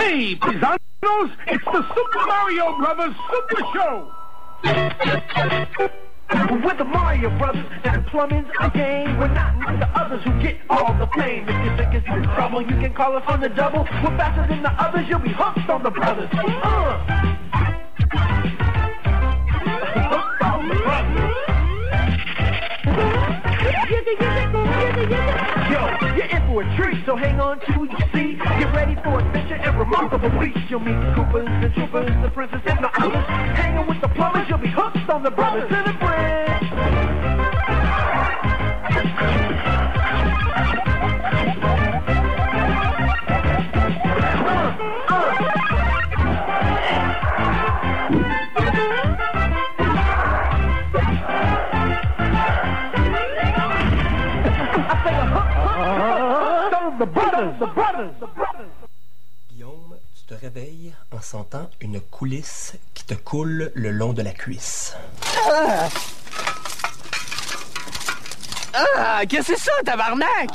Hey, paisanos, it's the Super Mario Brothers Super Show! With the Mario Brothers and plumbing's a game. We're not like the others who get all the fame. If you think it's in trouble, you can call us on the double. We're faster than the others, you'll be hooked on the brothers. Hooked on the brothers. Yo, you're in for a treat, so hang on to your seat. Get ready for adventure and remarkable feats. You'll meet the Koopas, the Troopers, the Princess, and the others. Hanging with the plumbers, you'll be hooked on the brothers in the bridge. Guillaume, tu te réveilles en sentant une coulisse qui te coule le long de la cuisse. Qu'est-ce que c'est ça, tabarnak?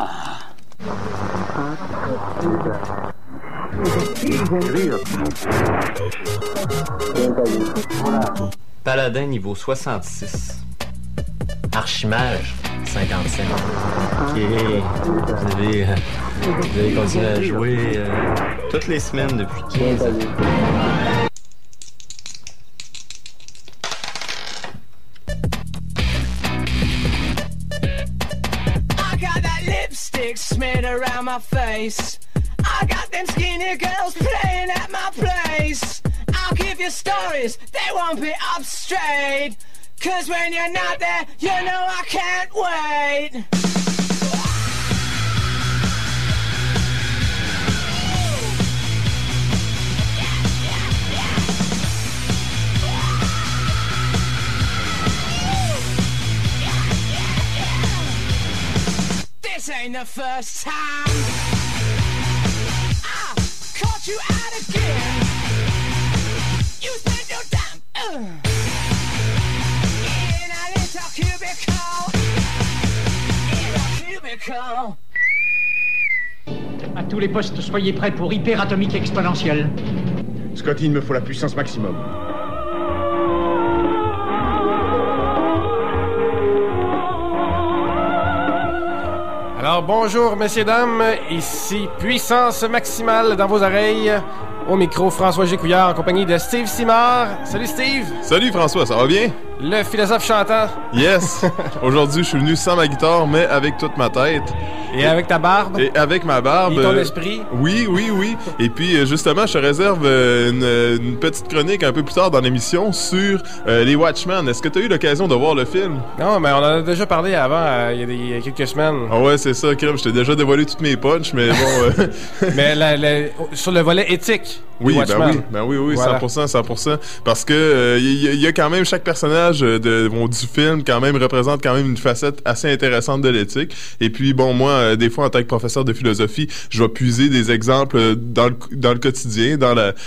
Paladin niveau 66. Archimage 55. Ok. Vous avez continué à jouer toutes les semaines depuis 15 ans. I got that lipstick smeared around my face. I got them skinny girls playing at my place. I'll give you stories, they won't be up straight. 'Cause when you're not there, you know I can't wait. This ain't the first time I caught you out again. You spent your time in a little cubicle. In a cubicle. À tous les postes, soyez prêts pour hyperatomique exponentielle. Scotty, il me faut la puissance maximum. Alors bonjour messieurs dames, ici Puissance Maximale dans vos oreilles. Au micro, François Gécouillard en compagnie de Steve Simard. Salut Steve! Salut François, ça va bien? Le philosophe chantant. Yes! Aujourd'hui, je suis venu sans ma guitare, mais avec toute ma tête. Et avec ta barbe. Et avec ma barbe. Et ton esprit. Oui. Et puis, justement, je te réserve une petite chronique un peu plus tard dans l'émission sur les Watchmen. Est-ce que tu as eu l'occasion de voir le film? Non, mais on en a déjà parlé avant, il y a quelques semaines. Ah ouais, c'est ça, Crème. Je t'ai déjà dévoilé toutes mes punches, mais bon... Mais sur le volet éthique. Oui, ben oui, voilà. 100%. Parce que il y a quand même chaque personnage du film quand même représente quand même une facette assez intéressante de l'éthique. Et puis bon, moi, des fois en tant que professeur de philosophie, je vais puiser des exemples dans le quotidien,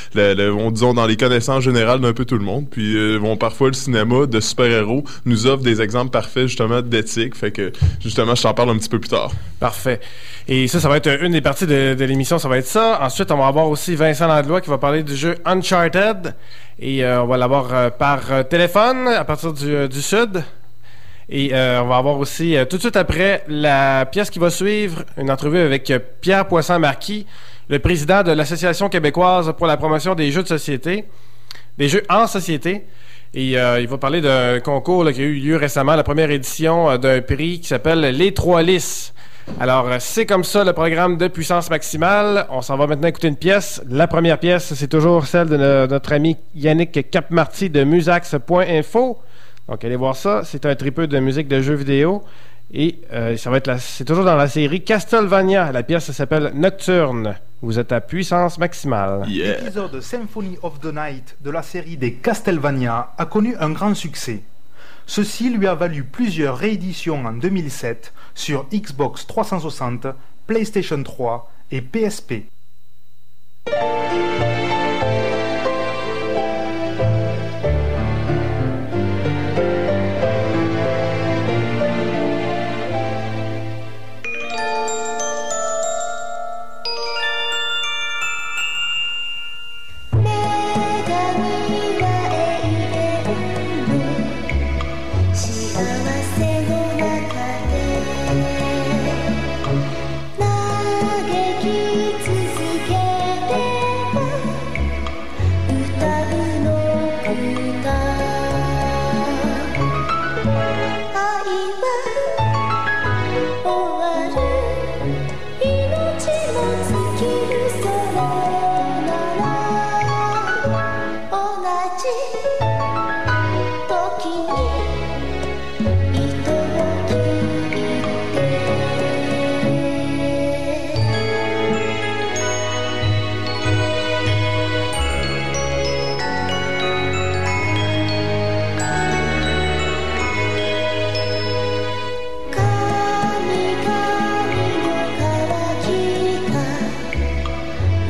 disons dans les connaissances générales d'un peu tout le monde. Puis parfois le cinéma de super-héros nous offre des exemples parfaits justement d'éthique. Fait que justement, je t'en parle un petit peu plus tard. Parfait. Et ça va être une des parties de l'émission, ça va être ça. Ensuite, on va avoir aussi Vincent Landlois qui va parler du jeu Uncharted. Et on va l'avoir par téléphone à partir du sud. Et on va avoir aussi, tout de suite après, la pièce qui va suivre, une entrevue avec Pierre Poisson-Marquis, le président de l'Association québécoise pour la promotion des jeux de société, des jeux en société. Et il va parler d'un concours là, qui a eu lieu récemment, la première édition d'un prix qui s'appelle Les Trois Lys. Alors, c'est comme ça le programme de Puissance Maximale. On s'en va maintenant écouter une pièce. La première pièce, c'est toujours celle de notre ami Yannick Capmarty de musax.info. Donc, allez voir ça. C'est un tripeux de musique de jeux vidéo. Et ça va être c'est toujours dans la série Castlevania. La pièce s'appelle Nocturne. Vous êtes à Puissance Maximale. Yeah. L'épisode Symphony of the Night de la série des Castlevania a connu un grand succès. Ceci lui a valu plusieurs rééditions en 2007 sur Xbox 360, PlayStation 3 et PSP.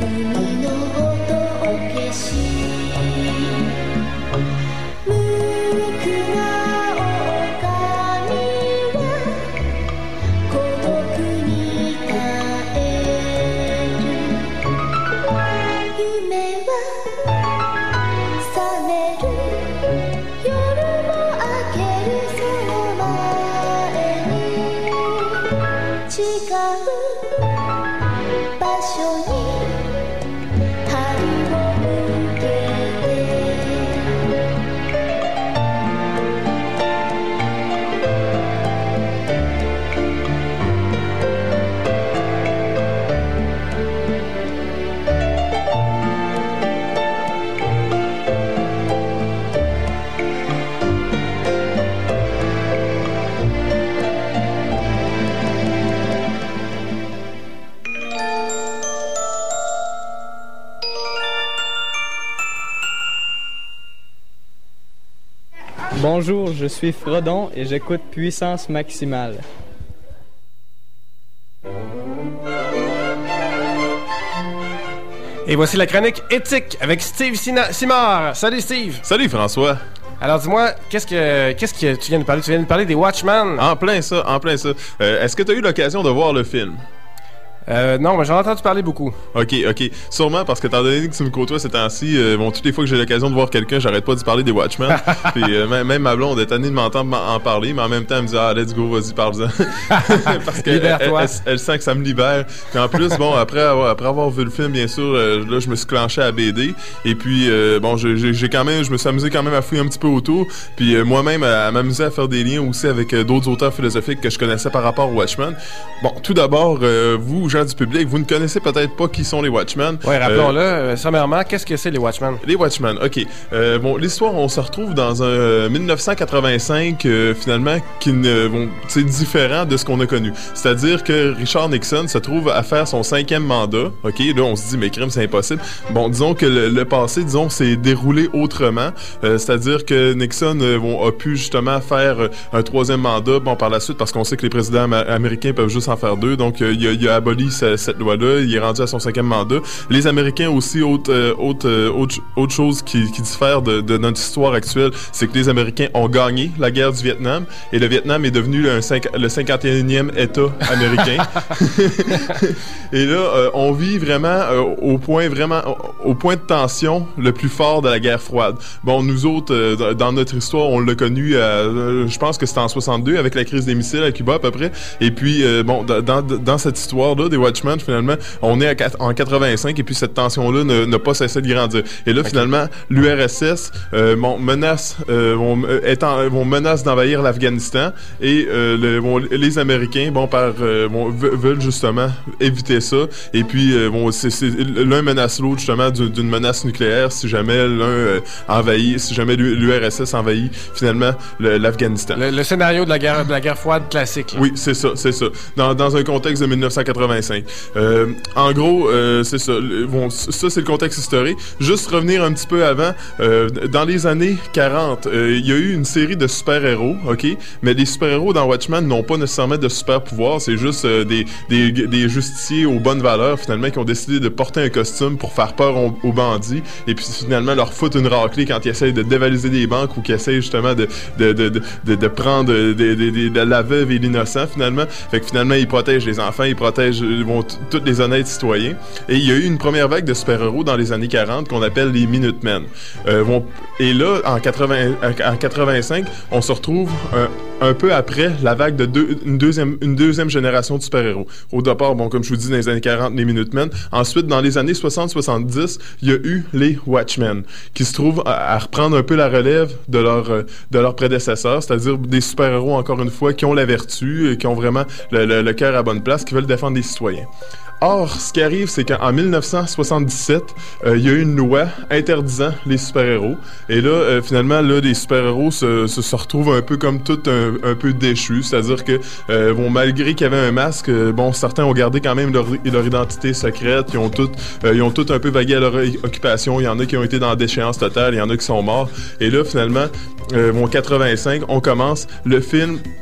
Bonjour, je suis Frodon et j'écoute Puissance Maximale. Et voici la chronique éthique avec Steve Simard. Salut Steve. Salut François. Alors dis-moi, qu'est-ce que tu viens de parler? Tu viens de parler des Watchmen. En plein ça. Est-ce que tu as eu l'occasion de voir le film? Non, mais j'en ai entendu parler beaucoup. Ok. Sûrement parce que étant donné que tu me côtoies ces temps-ci, toutes les fois que j'ai l'occasion de voir quelqu'un, j'arrête pas d'y parler des Watchmen. Puis même ma blonde est tannée de m'entendre en parler, mais en même temps, elle me dit let's go, vas-y, parle-en. Parce que elle sent que ça me libère. Puis en plus, bon, après avoir vu le film, bien sûr, là, je me suis clenché à BD. Et puis, je me suis amusé quand même à fouiller un petit peu autour. Puis moi-même, à m'amuser à faire des liens aussi avec d'autres auteurs philosophiques que je connaissais par rapport aux Watchmen. Bon, tout d'abord, vous, gens du public, vous ne connaissez peut-être pas qui sont les Watchmen. Oui, rappelons-le, sommairement, qu'est-ce que c'est les Watchmen? Les Watchmen, ok. L'histoire, on se retrouve dans un 1985, finalement, c'est différent de ce qu'on a connu. C'est-à-dire que Richard Nixon se trouve à faire son 5e mandat. Ok, là, on se dit, mais crime, c'est impossible. Bon, disons que le passé, s'est déroulé autrement. C'est-à-dire que Nixon a pu justement faire un 3e mandat, bon, par la suite, parce qu'on sait que les présidents américains peuvent juste en faire 2, donc il a aboli cette loi-là, il est rendu à son 5e mandat. Les Américains aussi, autre chose qui diffère de notre histoire actuelle, c'est que les Américains ont gagné la guerre du Vietnam et le Vietnam est devenu le 51e État américain. Et là, on vit vraiment au point de tension le plus fort de la guerre froide. Bon, nous autres, dans notre histoire, on l'a connu, je pense que c'était en 62 avec la crise des missiles à Cuba à peu près. Et puis, dans cette histoire-là, des Watchmen, finalement, on est en 85 et puis cette tension-là n'a pas cessé de grandir. Et là, finalement, l'URSS menace d'envahir l'Afghanistan et les Américains, veulent justement éviter ça. Et puis, l'un menace l'autre justement d'une menace nucléaire si jamais si jamais l'URSS envahit finalement l'Afghanistan. Le scénario de la guerre froide classique. Là. Oui, c'est ça. Dans un contexte de 1985. En gros, c'est ça. Ça, c'est le contexte historique. Juste revenir un petit peu avant. Dans les années 40, il y a eu une série de super-héros, ok? Mais les super-héros dans Watchmen n'ont pas nécessairement de super-pouvoirs. C'est juste des justiciers aux bonnes valeurs, finalement, qui ont décidé de porter un costume pour faire peur aux bandits et puis finalement leur foutre une raclée quand ils essayent de dévaliser des banques ou qu'ils essayent justement de prendre la veuve et l'innocent, finalement. Fait que finalement, ils protègent les enfants, ils protègent tous les honnêtes citoyens. Et il y a eu une première vague de super-héros dans les années 40 qu'on appelle les Minutemen. Et là, en 85, on se retrouve un peu après la vague de une deuxième génération de super-héros. Au départ, comme je vous dis, dans les années 40, les Minutemen. Ensuite, dans les années 60-70, il y a eu les Watchmen, qui se trouvent à reprendre un peu la relève de leurs prédécesseurs, c'est-à-dire des super-héros, encore une fois, qui ont la vertu, qui ont vraiment le cœur à bonne place, qui veulent défendre les citoyens. Or, ce qui arrive, c'est qu'en 1977, il y a eu une loi interdisant les super-héros. Et là, finalement, les super-héros se retrouvent un peu comme tout un peu déchus. C'est-à-dire que, malgré qu'il y avait un masque, certains ont gardé quand même leur identité secrète. Ils ont tout un peu vagué à leur occupation. Il y en a qui ont été dans la déchéance totale. Il y en a qui sont morts. Et là, finalement, 85, on commence le film.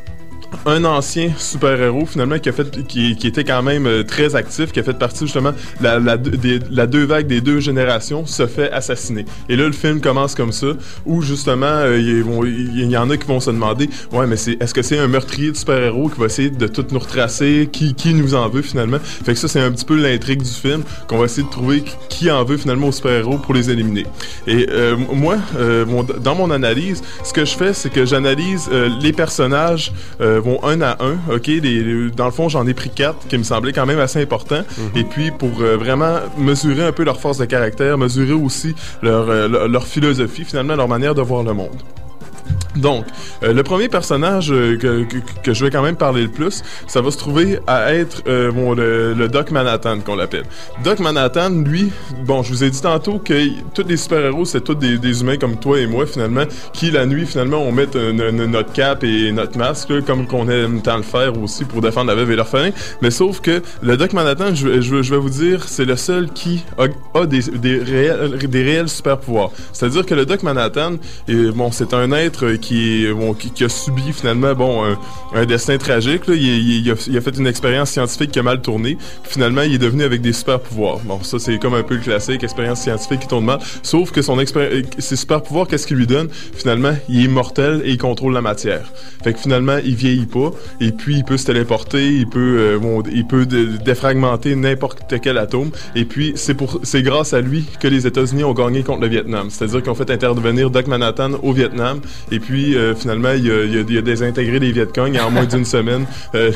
un ancien super-héros finalement qui était quand même très actif, qui a fait partie justement la deux vagues des deux générations, se fait assassiner. Et là le film commence comme ça, où justement il y en a qui vont se demander ouais mais est-ce que c'est un meurtrier de super-héros qui va essayer de tout nous retracer, qui nous en veut finalement. Fait que ça c'est un petit peu l'intrigue du film, qu'on va essayer de trouver qui en veut finalement aux super-héros pour les éliminer. Et moi dans mon analyse, ce que je fais c'est que j'analyse les personnages vont un à un, ok. Dans le fond, j'en ai pris 4 qui me semblaient quand même assez importants. Et puis pour vraiment mesurer un peu leur force de caractère, mesurer aussi leur philosophie, finalement leur manière de voir le monde. Donc, le premier personnage que je vais quand même parler le plus, ça va se trouver à être le Doc Manhattan qu'on l'appelle. Doc Manhattan, lui, bon, je vous ai dit tantôt que tous les super-héros, c'est tous des humains comme toi et moi, finalement, qui la nuit, finalement, on met notre cape et notre masque, là, comme qu'on aime tant le faire aussi pour défendre la veuve et l'orphelin. Mais sauf que le Doc Manhattan, je vais vous dire, c'est le seul qui a des réels super-pouvoirs. C'est-à-dire que le Doc Manhattan, c'est un être qui a subi finalement un destin tragique. Là. Il a fait une expérience scientifique qui a mal tourné. Puis finalement, il est devenu avec des super pouvoirs. Bon, ça c'est comme un peu le classique, expérience scientifique qui tourne mal. Sauf que ses super pouvoirs, qu'est-ce qu'il lui donne? Finalement, il est immortel et il contrôle la matière. Fait que finalement, il vieillit pas. Et puis il peut se téléporter, il peut défragmenter n'importe quel atome. Et puis c'est grâce à lui que les États-Unis ont gagné contre le Vietnam. C'est-à-dire qu'ils ont fait intervenir Doc Manhattan au Vietnam. Et puis finalement, il a désintégré les Viet Cong et en moins d'une semaine,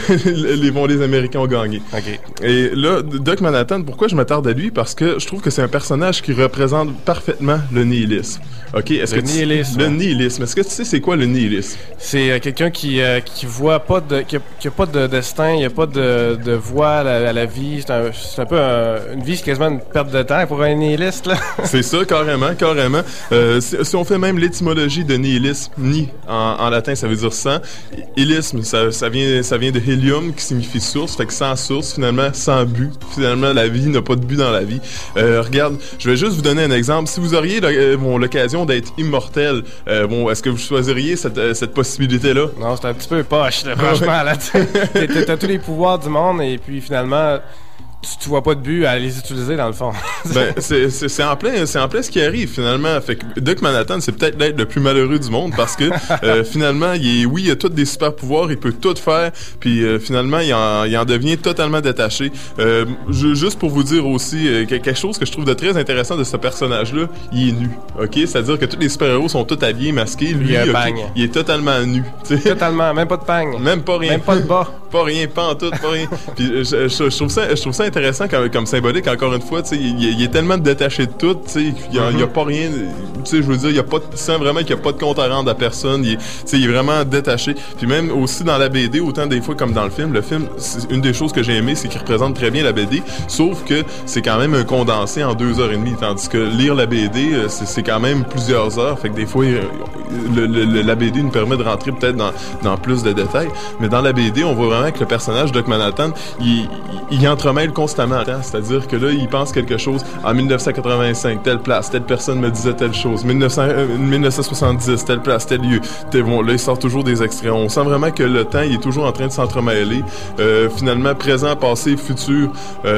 les Américains ont gagné. Okay. Et là, Doc Manhattan, pourquoi je m'attarde à lui? Parce que je trouve que c'est un personnage qui représente parfaitement le nihilisme. OK? Le nihilisme. Est-ce que tu sais c'est quoi le nihilisme? C'est quelqu'un qui voit pas qui a pas de destin, il y a pas de voie à la vie. C'est un peu une vie, c'est quasiment une perte de temps pour un nihiliste, là. C'est ça, carrément. Si on fait même l'étymologie de nihilisme, ni en latin ça veut dire sans. Ilisme, ça vient de helium qui signifie source, fait que sans source, finalement, sans but. Finalement, la vie n'a pas de but dans la vie. Regarde, je vais juste vous donner un exemple. Si vous auriez l'occasion d'être immortel, est-ce que vous choisiriez cette possibilité-là? Non, c'est un petit peu poche, là, franchement. Là, t'as tous les pouvoirs du monde et puis finalement... Tu vois pas de but à les utiliser dans le fond. C'est en plein ce qui arrive finalement. Fait que Doc Manhattan, c'est peut-être l'être le plus malheureux du monde parce que finalement, il a tous des super pouvoirs, il peut tout faire, puis finalement, il en devient totalement détaché. Juste pour vous dire aussi quelque chose que je trouve de très intéressant de ce personnage-là, il est nu. Ok, c'est-à-dire que tous les super-héros sont tous habillés, masqués. Lui, il est totalement nu. T'sais. Totalement, même pas de pagne, même pas rien, même pas de bas, pas rien, pas en tout, pas rien. Puis je trouve ça intéressant comme symbolique, encore une fois, il est tellement détaché de tout, il y a pas rien, je veux dire, tu sens vraiment qu'il n'y a pas de compte à rendre à personne, il est vraiment détaché. Puis même aussi dans la BD, autant des fois comme dans le film, une des choses que j'ai aimé, c'est qu'il représente très bien la BD, sauf que c'est quand même un condensé en 2h30, tandis que lire la BD, c'est quand même plusieurs heures, fait que des fois, la BD nous permet de rentrer peut-être dans plus de détails, mais dans la BD, on voit vraiment que le personnage Doc Manhattan, il entremêle constamment, c'est-à-dire que là, il pense quelque chose en 1985, telle place, telle personne me disait telle chose, 1970, telle place, tel lieu. Là, il sort toujours des extraits. On sent vraiment que le temps, il est toujours en train de s'entremêler. Finalement, présent, passé, futur,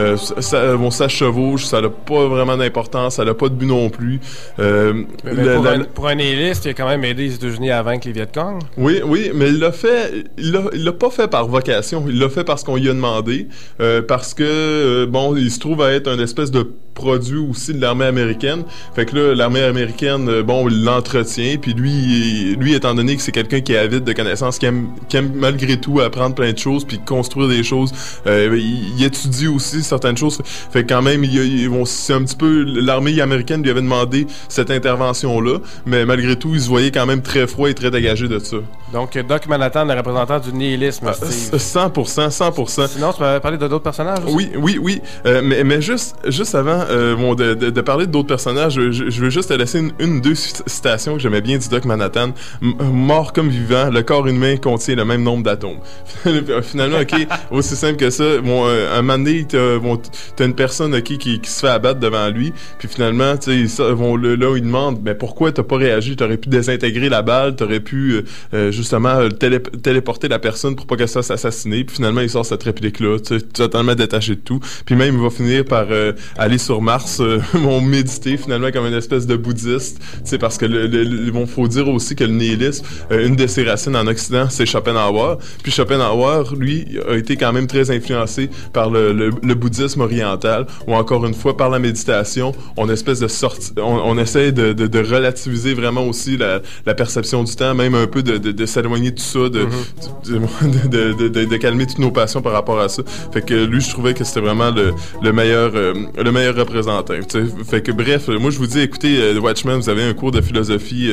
ça chevauche, ça n'a pas vraiment d'importance, ça n'a pas de but non plus. Pour un nihiliste, il a quand même aidé les États-Unis à vaincre les Viet Cong. Oui, mais il l'a pas fait par vocation, il l'a fait parce qu'on lui a demandé, parce que il se trouve à être un espèce de produit aussi de l'armée américaine. Fait que là, l'armée américaine, il l'entretient, puis lui, étant donné que c'est quelqu'un qui est avide de connaissances, qui aime malgré tout apprendre plein de choses, puis construire des choses, il étudie aussi certaines choses. Fait que quand même, c'est un petit peu... L'armée américaine lui avait demandé cette intervention-là, mais malgré tout, il se voyait quand même très froid et très dégagé de ça. Donc, Doc Manhattan, le représentant du nihilisme. 100%. Sinon, tu m'avais parlé de d'autres personnages aussi? Oui. Mais juste avant de parler d'autres personnages, je veux juste te laisser une ou deux citations que j'aimais bien du Doc Manhattan. Mort comme vivant, le corps humain contient le même nombre d'atomes. Finalement, OK, aussi simple que ça. Un moment donné, t'as une personne qui se fait abattre devant lui, puis finalement, là, il demande, mais pourquoi t'as pas réagi? T'aurais pu désintégrer la balle, t'aurais pu, je justement téléporter la personne pour pas qu'elle se fasse assassiner. Puis finalement, il sort cette réplique-là, totalement détaché de tout. Puis même, il va finir par aller sur Mars, méditer finalement comme une espèce de bouddhiste. Parce que faut dire aussi que le nihilisme, une de ses racines en Occident, c'est Schopenhauer. Puis Schopenhauer, lui, a été quand même très influencé par le bouddhisme oriental, ou encore une fois par la méditation. On essaie de relativiser vraiment aussi la perception du temps, même un peu de s'éloigner de tout ça, de calmer toutes nos passions par rapport à ça. Fait que lui, je trouvais que c'était vraiment le meilleur représentant. T'sais. Fait que bref, moi je vous dis, écoutez, Watchmen, vous avez un cours de philosophie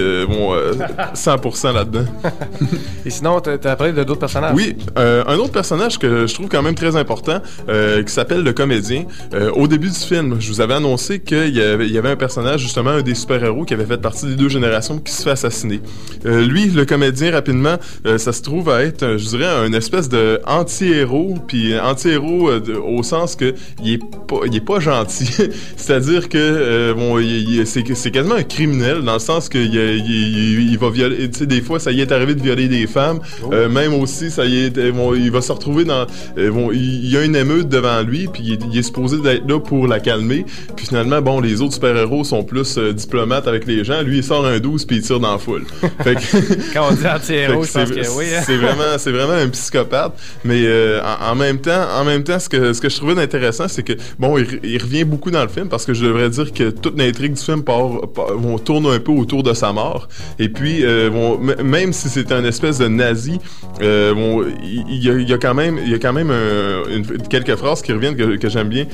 100% là-dedans. Et sinon, t'as parlé de d'autres personnages? Oui, un autre personnage que je trouve quand même très important, qui s'appelle le comédien. Au début du film, je vous avais annoncé qu'il y avait un personnage, justement, un des super-héros qui avait fait partie des 2 générations qui se fait assassiner. Lui, le comédien, rapidement, ça se trouve à être, je dirais, une espèce de anti-héros, puis anti-héros au sens que il est pas gentil. C'est-à-dire que c'est quasiment un criminel, dans le sens que il va violer, tu sais, des fois, ça y est arrivé de violer des femmes. Même aussi, ça y est, il va se retrouver dans... il y a une émeute devant lui, puis il est supposé d'être là pour la calmer. Puis finalement, les autres super-héros sont plus diplomates avec les gens. Lui, il sort un 12 puis il tire dans la foule. Fait que, quand on dit anti-héros, je pense que oui. Hein? C'est vraiment un psychopathe. Mais en même temps, ce que je trouvais d'intéressant, c'est que, il revient beaucoup dans le film, parce que je devrais dire que toute l'intrigue du film tourne un peu autour de sa mort. Et puis, même si c'est un espèce de nazi, il y a quand même quelques phrases qui reviennent que j'aime bien.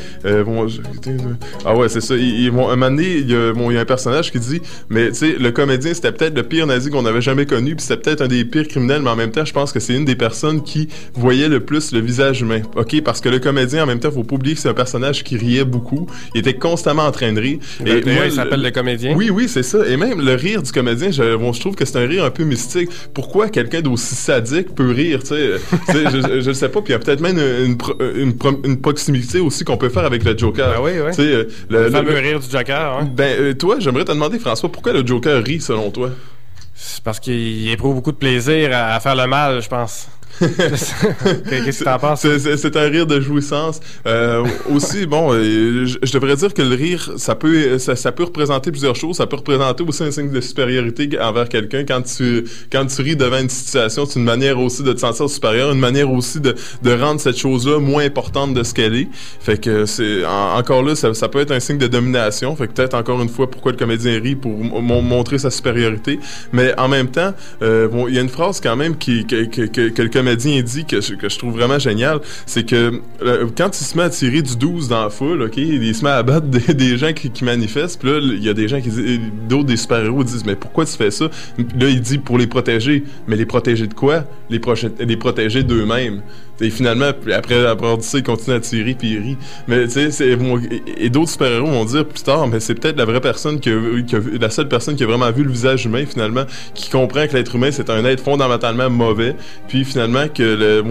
Ah ouais, c'est ça. Un moment donné, il y a un personnage qui dit, mais tu sais, le comédien, c'était peut-être le pire nazi qu'on avait jamais connu, puis c'était peut-être un des pires criminels, mais en même temps, je pense que c'est une des personnes qui voyait le plus le visage humain. OK? Parce que le comédien, en même temps, faut pas oublier que c'est un personnage qui riait beaucoup. Il était constamment en train de rire. Et moi, il s'appelle le comédien. Oui, c'est ça. Et même le rire du comédien, je trouve que c'est un rire un peu mystique. Pourquoi quelqu'un d'aussi sadique peut rire, tu sais? Je sais pas. Puis il y a peut-être même une proximité aussi qu'on peut faire avec le Joker. Ah oui. Le fameux rire du Joker. Hein? Toi, j'aimerais te demander, François, pourquoi le Joker rit, selon toi? C'est parce qu'il éprouve beaucoup de plaisir à faire le mal, je pense. Qu'est-ce que t'en penses? C'est un rire de jouissance. Aussi, je devrais dire que le rire, ça peut représenter plusieurs choses. Ça peut représenter aussi un signe de supériorité envers quelqu'un. Quand tu ris devant une situation, c'est une manière aussi de te sentir supérieur, une manière aussi de rendre cette chose-là moins importante de ce qu'elle est. Fait que encore là, ça peut être un signe de domination. Fait que peut-être encore une fois, pourquoi le comédien rit, pour montrer sa supériorité. Mais en même temps, il y a une phrase quand même que le comédien dit que je trouve vraiment génial, c'est que quand il se met à tirer du 12 dans la foule, OK, il se met à battre des gens qui manifestent, puis là, il y a des gens qui disent, d'autres des super-héros disent, mais pourquoi tu fais ça? Là, il dit pour les protéger. Mais les protéger de quoi? Les protéger d'eux-mêmes. Et finalement, après avoir dit ça, il continue à tirer puis il rit. Mais tu sais, et d'autres super-héros vont dire plus tard, mais c'est peut-être la vraie personne la seule personne qui a vraiment vu le visage humain, finalement, qui comprend que l'être humain, c'est un être fondamentalement mauvais, puis finalement que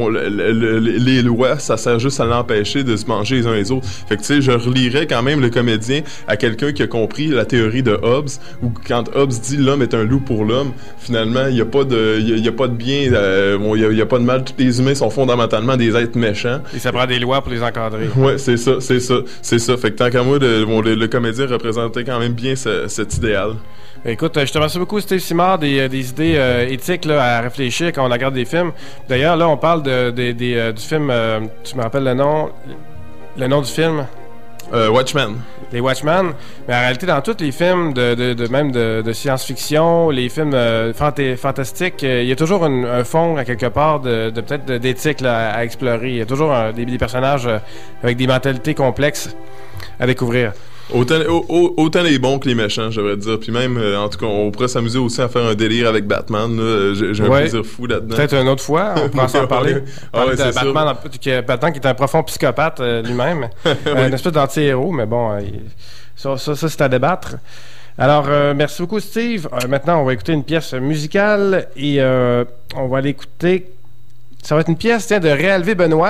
les lois, ça sert juste à l'empêcher de se manger les uns les autres. Fait que tu sais, je relirais quand même le comédien à quelqu'un qui a compris la théorie de Hobbes, où quand Hobbes dit l'homme est un loup pour l'homme, finalement, il y a pas de bien, il y a pas de mal, tous les humains sont fondamentalement des êtres méchants. Et ça prend des lois pour les encadrer. Ouais, c'est ça. Fait que tant qu'à moi, le comédien représentait quand même bien cet idéal. Écoute, je te remercie beaucoup, Steve Simard, des idées éthiques là, à réfléchir quand on regarde des films. D'ailleurs, là, on parle du film, tu me rappelles le nom du film? Watchmen. Les Watchmen. Mais en réalité, dans tous les films de science-fiction, les films fantastiques, il y a toujours un fond, à quelque part, peut-être d'éthique là, à explorer. Il y a toujours des personnages avec des mentalités complexes à découvrir. Autant les bons que les méchants, je devrais dire. Puis même, en tout cas, on pourrait s'amuser aussi à faire un délire avec Batman. Là. J'ai un plaisir fou là-dedans. Peut-être une autre fois, on pourra s'en parler. Batman qui est un profond psychopathe lui-même. Une espèce d'anti-héros, mais bon, ça c'est à débattre. Alors, merci beaucoup, Steve. Maintenant, on va écouter une pièce musicale et on va l'écouter. Ça va être une pièce de Réalvé Benoît.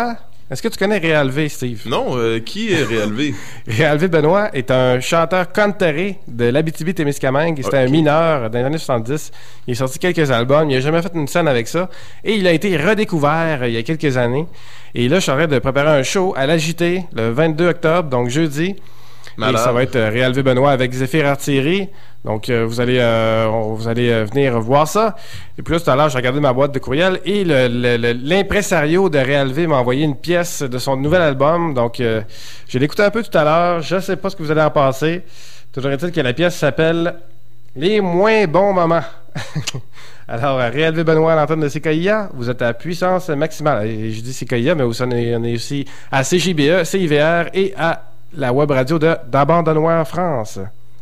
Est-ce que tu connais Réal V, Steve? Non, qui est Réal V? Réal V Benoît est un chanteur canteré de l'Abitibi-Témiscamingue. C'était un mineur dans les années 70. Il a sorti quelques albums. Il n'a jamais fait une scène avec ça. Et il a été redécouvert il y a quelques années. Et là, je suis en train de préparer un show à l'Agité le 22 octobre, donc jeudi. Malade. Et ça va être Réal V Benoît avec Zéphyr Artillerie. Donc, vous allez venir voir ça. Et puis là, tout à l'heure, j'ai regardé ma boîte de courriel et l'impresario de Réal V m'a envoyé une pièce de son nouvel album. Donc, j'ai l'écouté un peu tout à l'heure. Je ne sais pas ce que vous allez en penser. Toujours est-il que la pièce s'appelle « Les moins bons moments ». Alors, Réal V Benoît à l'antenne de CKIA, vous êtes à puissance maximale. Et je dis CKIA, mais on est aussi à CJBE, CIVR et à la web radio d'Abandonnois en France.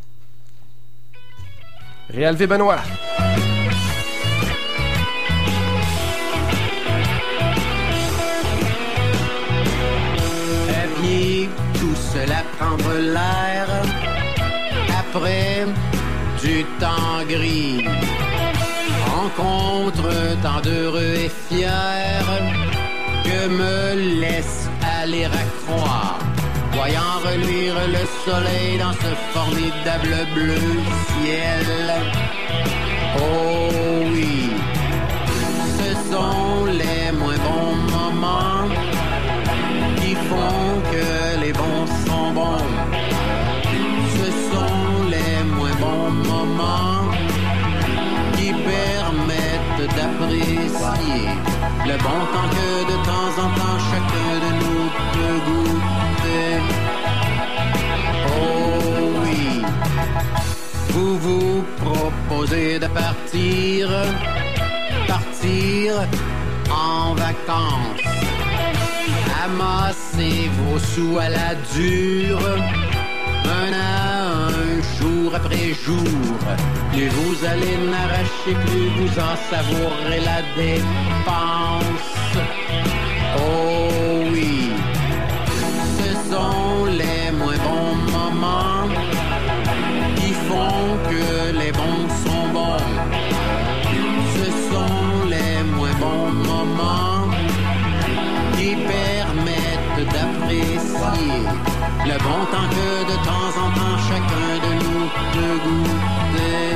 Réal V Benoît. Aviez tout seul à prendre l'air après du temps gris. Rencontre tant d'heureux et fiers que me laisse aller à croire. Voyant reluire le soleil dans ce formidable bleu ciel. Oh oui, ce sont les moins bons moments qui font que les bons sont bons. Ce sont les moins bons moments qui permettent d'apprécier le bon temps que de temps en temps chacun de nous peut goûter. Oh oui, vous vous proposez de partir en vacances. Amassez vos sous à la dure, un à un, jour après jour. Plus vous allez n'arracher, plus vous en savourez la dépense. Oh oui, ce sont les moins bons moments qui font que les bons sont bons. Ce sont les moins bons moments qui permettent d'apprécier le bon temps que de temps en temps chacun de nous peut goûter.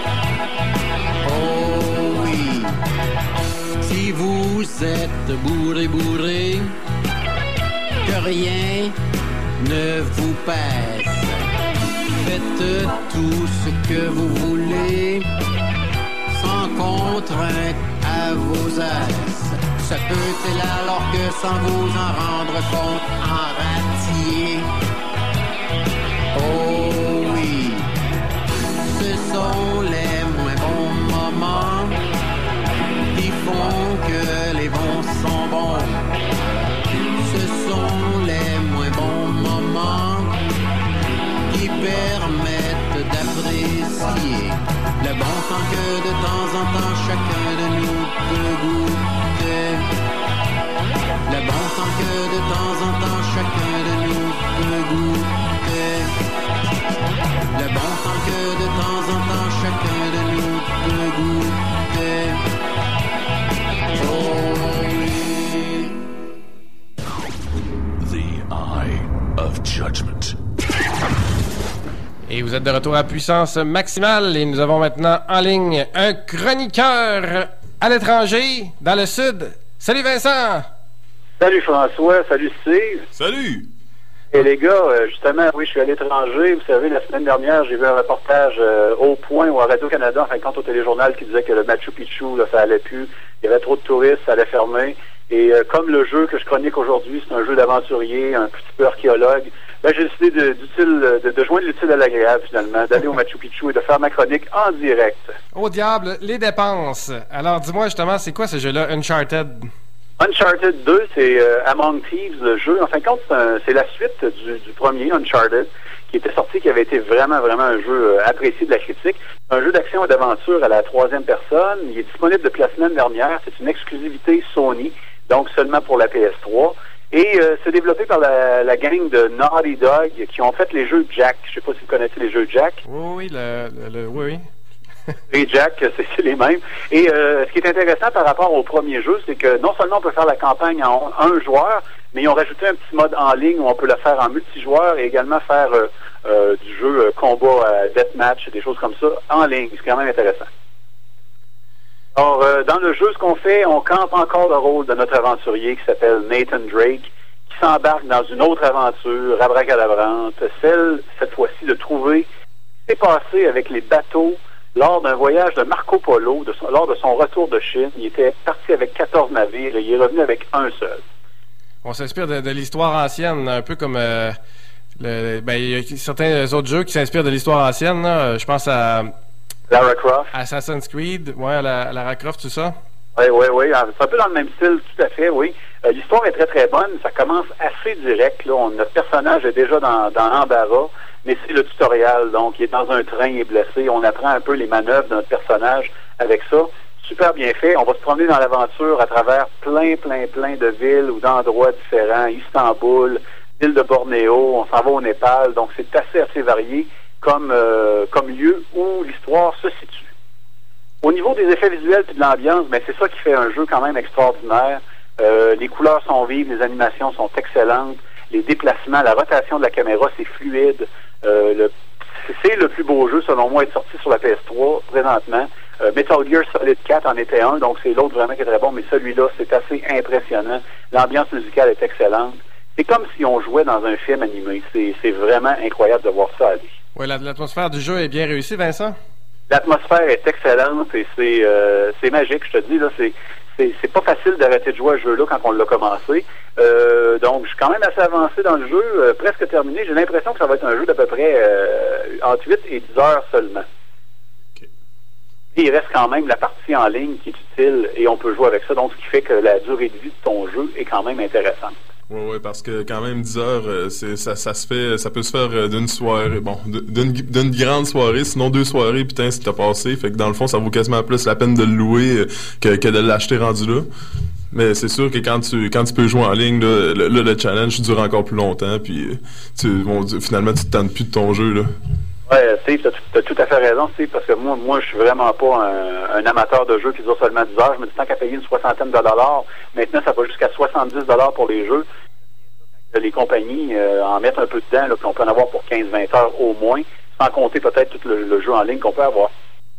Oh oui, si vous êtes bourré, que rien ne vous pèse. Faites tout ce que vous voulez, sans contrainte à vos aises. Ça peut être alors que sans vous en rendre compte, en ratier. Oh oui, ce sont les moins bons moments qui font que les bons sont bons. Ce sont les moins bons moments qui permettent d'apprécier le bon temps que de temps en temps chacun de nous peut goûter. Le bon temps que de temps en temps chacun de nous peut goûter. Le bon temps que de temps en temps chacun de nous peut goûter. Oh oui. The Eye of Judgment. Et vous êtes de retour à puissance maximale et nous avons maintenant en ligne un chroniqueur à l'étranger, dans le sud. Salut Vincent! Salut François, salut Steve. Salut! Et les gars, justement, oui, je suis à l'étranger. Vous savez, la semaine dernière, j'ai vu un reportage au Point ou à Radio-Canada, en fin de compte au téléjournal, qui disait que le Machu Picchu, là, ça allait plus. Il y avait trop de touristes, ça allait fermer. Et comme le jeu que je chronique aujourd'hui, c'est un jeu d'aventurier, un petit peu archéologue, ben, j'ai décidé de joindre l'utile à l'agréable, finalement, d'aller au Machu Picchu et de faire ma chronique en direct. Au diable, les dépenses. Alors, dis-moi justement, c'est quoi ce jeu-là, Uncharted? Uncharted 2, c'est Among Thieves, le jeu. En fin de compte, c'est la suite du premier Uncharted, qui était sorti, qui avait été vraiment un jeu apprécié de la critique. Un jeu d'action et d'aventure à la troisième personne. Il est disponible depuis la semaine dernière. C'est une exclusivité Sony, donc seulement pour la PS3. Et c'est développé par la gang de Naughty Dog qui ont fait les jeux Jack. Je sais pas si vous connaissez les jeux Jack. Oui, oui. Et Jack, c'est les mêmes. Et ce qui est intéressant par rapport au premier jeu, c'est que non seulement on peut faire la campagne en un joueur, mais ils ont rajouté un petit mode en ligne où on peut le faire en multijoueur et également faire du jeu combat, deathmatch, des choses comme ça, en ligne. C'est quand même intéressant. Alors, dans le jeu, ce qu'on fait, on campe encore le rôle de notre aventurier qui s'appelle Nathan Drake, qui s'embarque dans une autre aventure abracadabrante, celle, cette fois-ci, de trouver ce qui s'est passé avec les bateaux lors d'un voyage de Marco Polo, lors de son retour de Chine. Il était parti avec 14 navires et il est revenu avec un seul. On s'inspire de l'histoire ancienne, un peu comme... il y a certains autres jeux qui s'inspirent de l'histoire ancienne, là. Je pense à... Lara Croft. Assassin's Creed, ouais, Lara Croft, tout ça. Oui. C'est un peu dans le même style, tout à fait, oui. L'histoire est très, très bonne. Ça commence assez direct, là. Notre personnage est déjà dans l'embarras, mais c'est le tutoriel. Donc, il est dans un train, il est blessé. On apprend un peu les manœuvres de notre personnage avec ça. Super bien fait. On va se promener dans l'aventure à travers plein de villes ou d'endroits différents. Istanbul, l'île de Bornéo, on s'en va au Népal. Donc, c'est assez varié comme lieu où l'histoire se situe. Au niveau des effets visuels et de l'ambiance, c'est ça qui fait un jeu quand même extraordinaire. Les couleurs sont vives, les animations sont excellentes, les déplacements, la rotation de la caméra, c'est fluide. C'est le plus beau jeu, selon moi, est sorti sur la PS3 présentement. Metal Gear Solid 4 en était un, donc c'est l'autre vraiment qui est très bon, mais celui-là, c'est assez impressionnant. L'ambiance musicale est excellente. C'est comme si on jouait dans un film animé. C'est vraiment incroyable de voir ça aller. Oui, l'atmosphère du jeu est bien réussie, Vincent? L'atmosphère est excellente et c'est magique, je te dis, là, c'est pas facile d'arrêter de jouer à ce jeu-là quand on l'a commencé. Donc, je suis quand même assez avancé dans le jeu, presque terminé. J'ai l'impression que ça va être un jeu d'à peu près entre 8 et 10 heures seulement. Okay. Et il reste quand même la partie en ligne qui est utile et on peut jouer avec ça. Donc, ce qui fait que la durée de vie de ton jeu est quand même intéressante. Oui, parce que quand même 10 heures, ça peut se faire d'une soirée, d'une grande soirée, sinon 2 soirées, putain, si t'as passé. Fait que dans le fond, ça vaut quasiment plus la peine de le louer que de l'acheter rendu là. Mais c'est sûr que quand tu peux jouer en ligne, le challenge dure encore plus longtemps, puis finalement, tu te tentes plus de ton jeu, là. Ouais, Steve, t'as tout à fait raison, Steve, parce que moi, je suis vraiment pas un amateur de jeux qui dure seulement 10 heures. Je me dis tant qu'à payer une soixantaine de dollars. Maintenant, ça va jusqu'à 70 $ pour les jeux. Les compagnies en mettent un peu dedans, là, puis on peut en avoir pour 15-20 heures au moins, sans compter peut-être tout le jeu en ligne qu'on peut avoir.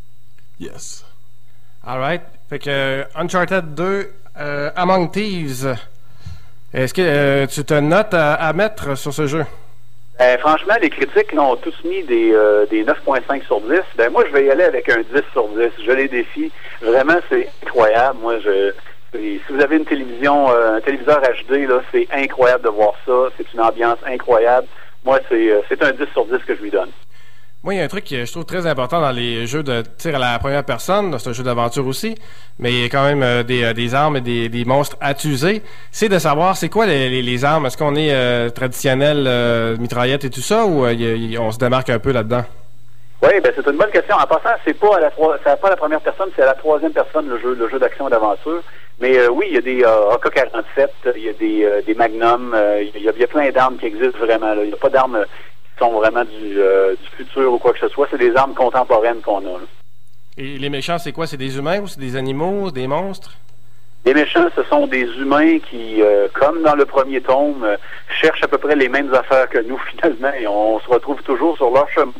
Yes. Alright. Fait que Uncharted 2, Among Thieves, est-ce que tu te notes à mettre sur ce jeu? Franchement, les critiques ont tous mis des 9.5 sur 10. Moi, je vais y aller avec un 10 sur 10. Je les défie. Vraiment, c'est incroyable. Moi, si vous avez une télévision, un téléviseur HD, là, c'est incroyable de voir ça. C'est une ambiance incroyable. Moi, c'est un 10 sur 10 que je lui donne. Moi, il y a un truc que je trouve très important dans les jeux de tir à la première personne, c'est un jeu d'aventure aussi, mais il y a quand même des armes et des monstres à utiliser. C'est de savoir c'est quoi les armes. Est-ce qu'on est traditionnel mitraillette et tout ça, ou on se démarque un peu là-dedans? Oui, c'est une bonne question. En passant, c'est pas à la première personne, c'est à la troisième personne le jeu d'action et d'aventure. Mais oui, il y a des AK-47, il y a des Magnum, il y a plein d'armes qui existent vraiment. Là. Il n'y a pas d'armes qui sont vraiment du futur ou quoi que ce soit. C'est des armes contemporaines qu'on a. Là. Et les méchants, c'est quoi? C'est des humains ou c'est des animaux, des monstres? Les méchants, ce sont des humains qui, comme dans le premier tome, cherchent à peu près les mêmes affaires que nous finalement et on se retrouve toujours sur leur chemin.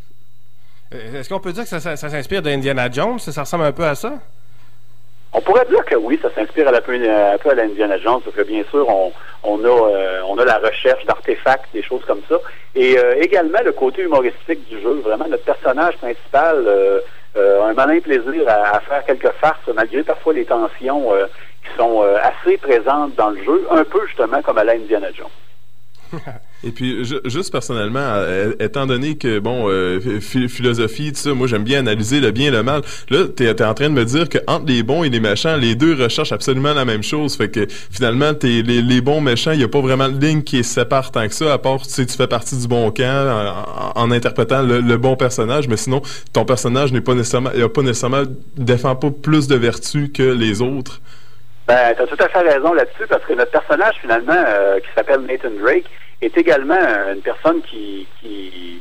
Est-ce qu'on peut dire que ça s'inspire d'Indiana Jones? Ça ressemble un peu à ça? On pourrait dire que oui, ça s'inspire un peu à l'Indiana Jones, parce que bien sûr, on a la recherche d'artefacts, des choses comme ça. Et également le côté humoristique du jeu. Vraiment, notre personnage principal a un malin plaisir à faire quelques farces, malgré parfois les tensions qui sont assez présentes dans le jeu, un peu justement comme à l'Indiana Jones. Et puis, juste personnellement, étant donné que, philosophie, tout ça, moi, j'aime bien analyser le bien et le mal. Là, t'es en train de me dire que entre les bons et les méchants, les deux recherchent absolument la même chose. Fait que, finalement, les bons méchants, il n'y a pas vraiment de ligne qui les sépare tant que ça, à part, tu fais partie du bon camp en interprétant le bon personnage, mais sinon, ton personnage défend pas plus de vertus que les autres. T'as tout à fait raison là-dessus, parce que notre personnage, finalement, qui s'appelle Nathan Drake, est également une personne qui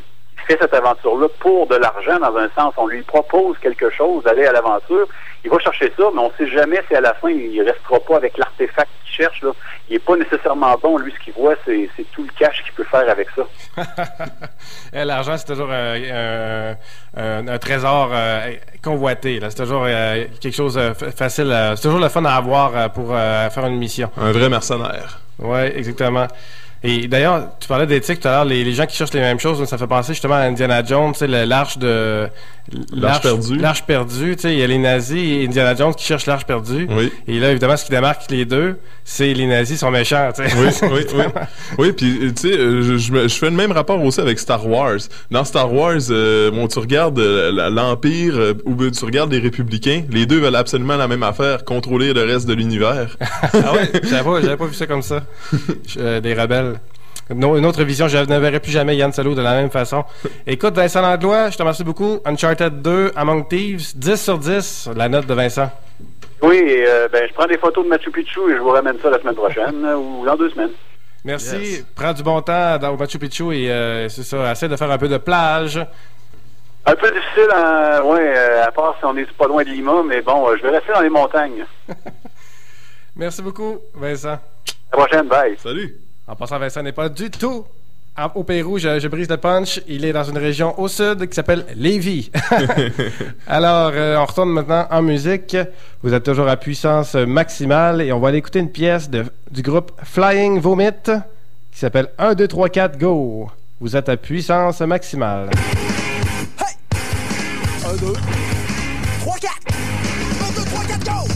fait cette aventure-là pour de l'argent, dans un sens. On lui propose quelque chose, d'aller à l'aventure. Il va chercher ça, mais on ne sait jamais si à la fin, il ne restera pas avec l'artefact qu'il cherche. Là. Il n'est pas nécessairement bon. Lui, ce qu'il voit, c'est tout le cash qu'il peut faire avec ça. L'argent, c'est toujours un trésor convoité. Là. C'est toujours quelque chose de facile. C'est toujours le fun à avoir pour faire une mission. Un vrai mercenaire. Oui, exactement. Et d'ailleurs, tu parlais d'éthique tout à l'heure, les gens qui cherchent les mêmes choses, ça fait penser justement à Indiana Jones, tu sais, l'arche perdue. L'arche perdue, tu sais, il y a les nazis et Indiana Jones qui cherchent l'arche perdue. Oui. Et là, évidemment, ce qui démarque les deux, c'est les nazis sont méchants, tu sais. Oui. Oui, puis tu sais, je fais le même rapport aussi avec Star Wars. Dans Star Wars, tu regardes l'Empire ou tu regardes les Républicains, les deux veulent absolument la même affaire, contrôler le reste de l'univers. Ah ouais, j'avais pas vu ça comme ça. Des rebelles. Une autre vision, je ne verrai plus jamais Yann Salo de la même façon. Écoute, Vincent Langlois, je te remercie beaucoup. Uncharted 2, Among Thieves, 10 sur 10, la note de Vincent. Oui, je prends des photos de Machu Picchu et je vous ramène ça la semaine prochaine ou dans 2 semaines. Merci. Yes. Prends du bon temps au Machu Picchu et c'est ça, essaie de faire un peu de plage. Un peu difficile, à part si on est pas loin de Lima, mais bon, je vais rester dans les montagnes. Merci beaucoup, Vincent. À la prochaine, bye. Salut. En passant, Vincent n'est pas du tout au Pérou, je brise le punch. Il est dans une région au sud qui s'appelle Lévis. Alors, on retourne maintenant en musique. Vous êtes toujours à puissance maximale et on va aller écouter une pièce du groupe Flying Vomit qui s'appelle 1, 2, 3, 4, go! Vous êtes à puissance maximale. Hey! 1, 2, 3, 4! 1, 2, 3, 4, go!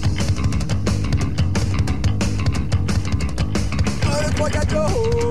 1, 2, 3, 4, go!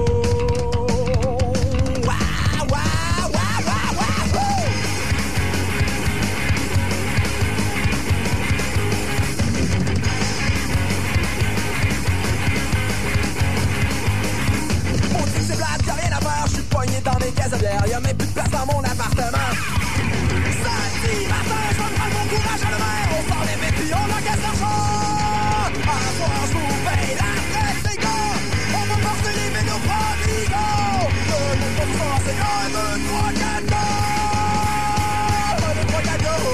Dans mes caisses de bière, y'a même plus de place dans mon appartement. Samedi matin, je vais prendre mon courage à la mer. On sort les bêtes puis on encaisse l'argent. À soir, je vous paye la traite, les gars. On va porter les vélos prodigaux. Le mot pour ça, c'est 1, 2, 3, 4, go. 1, 2, 3, 4, go.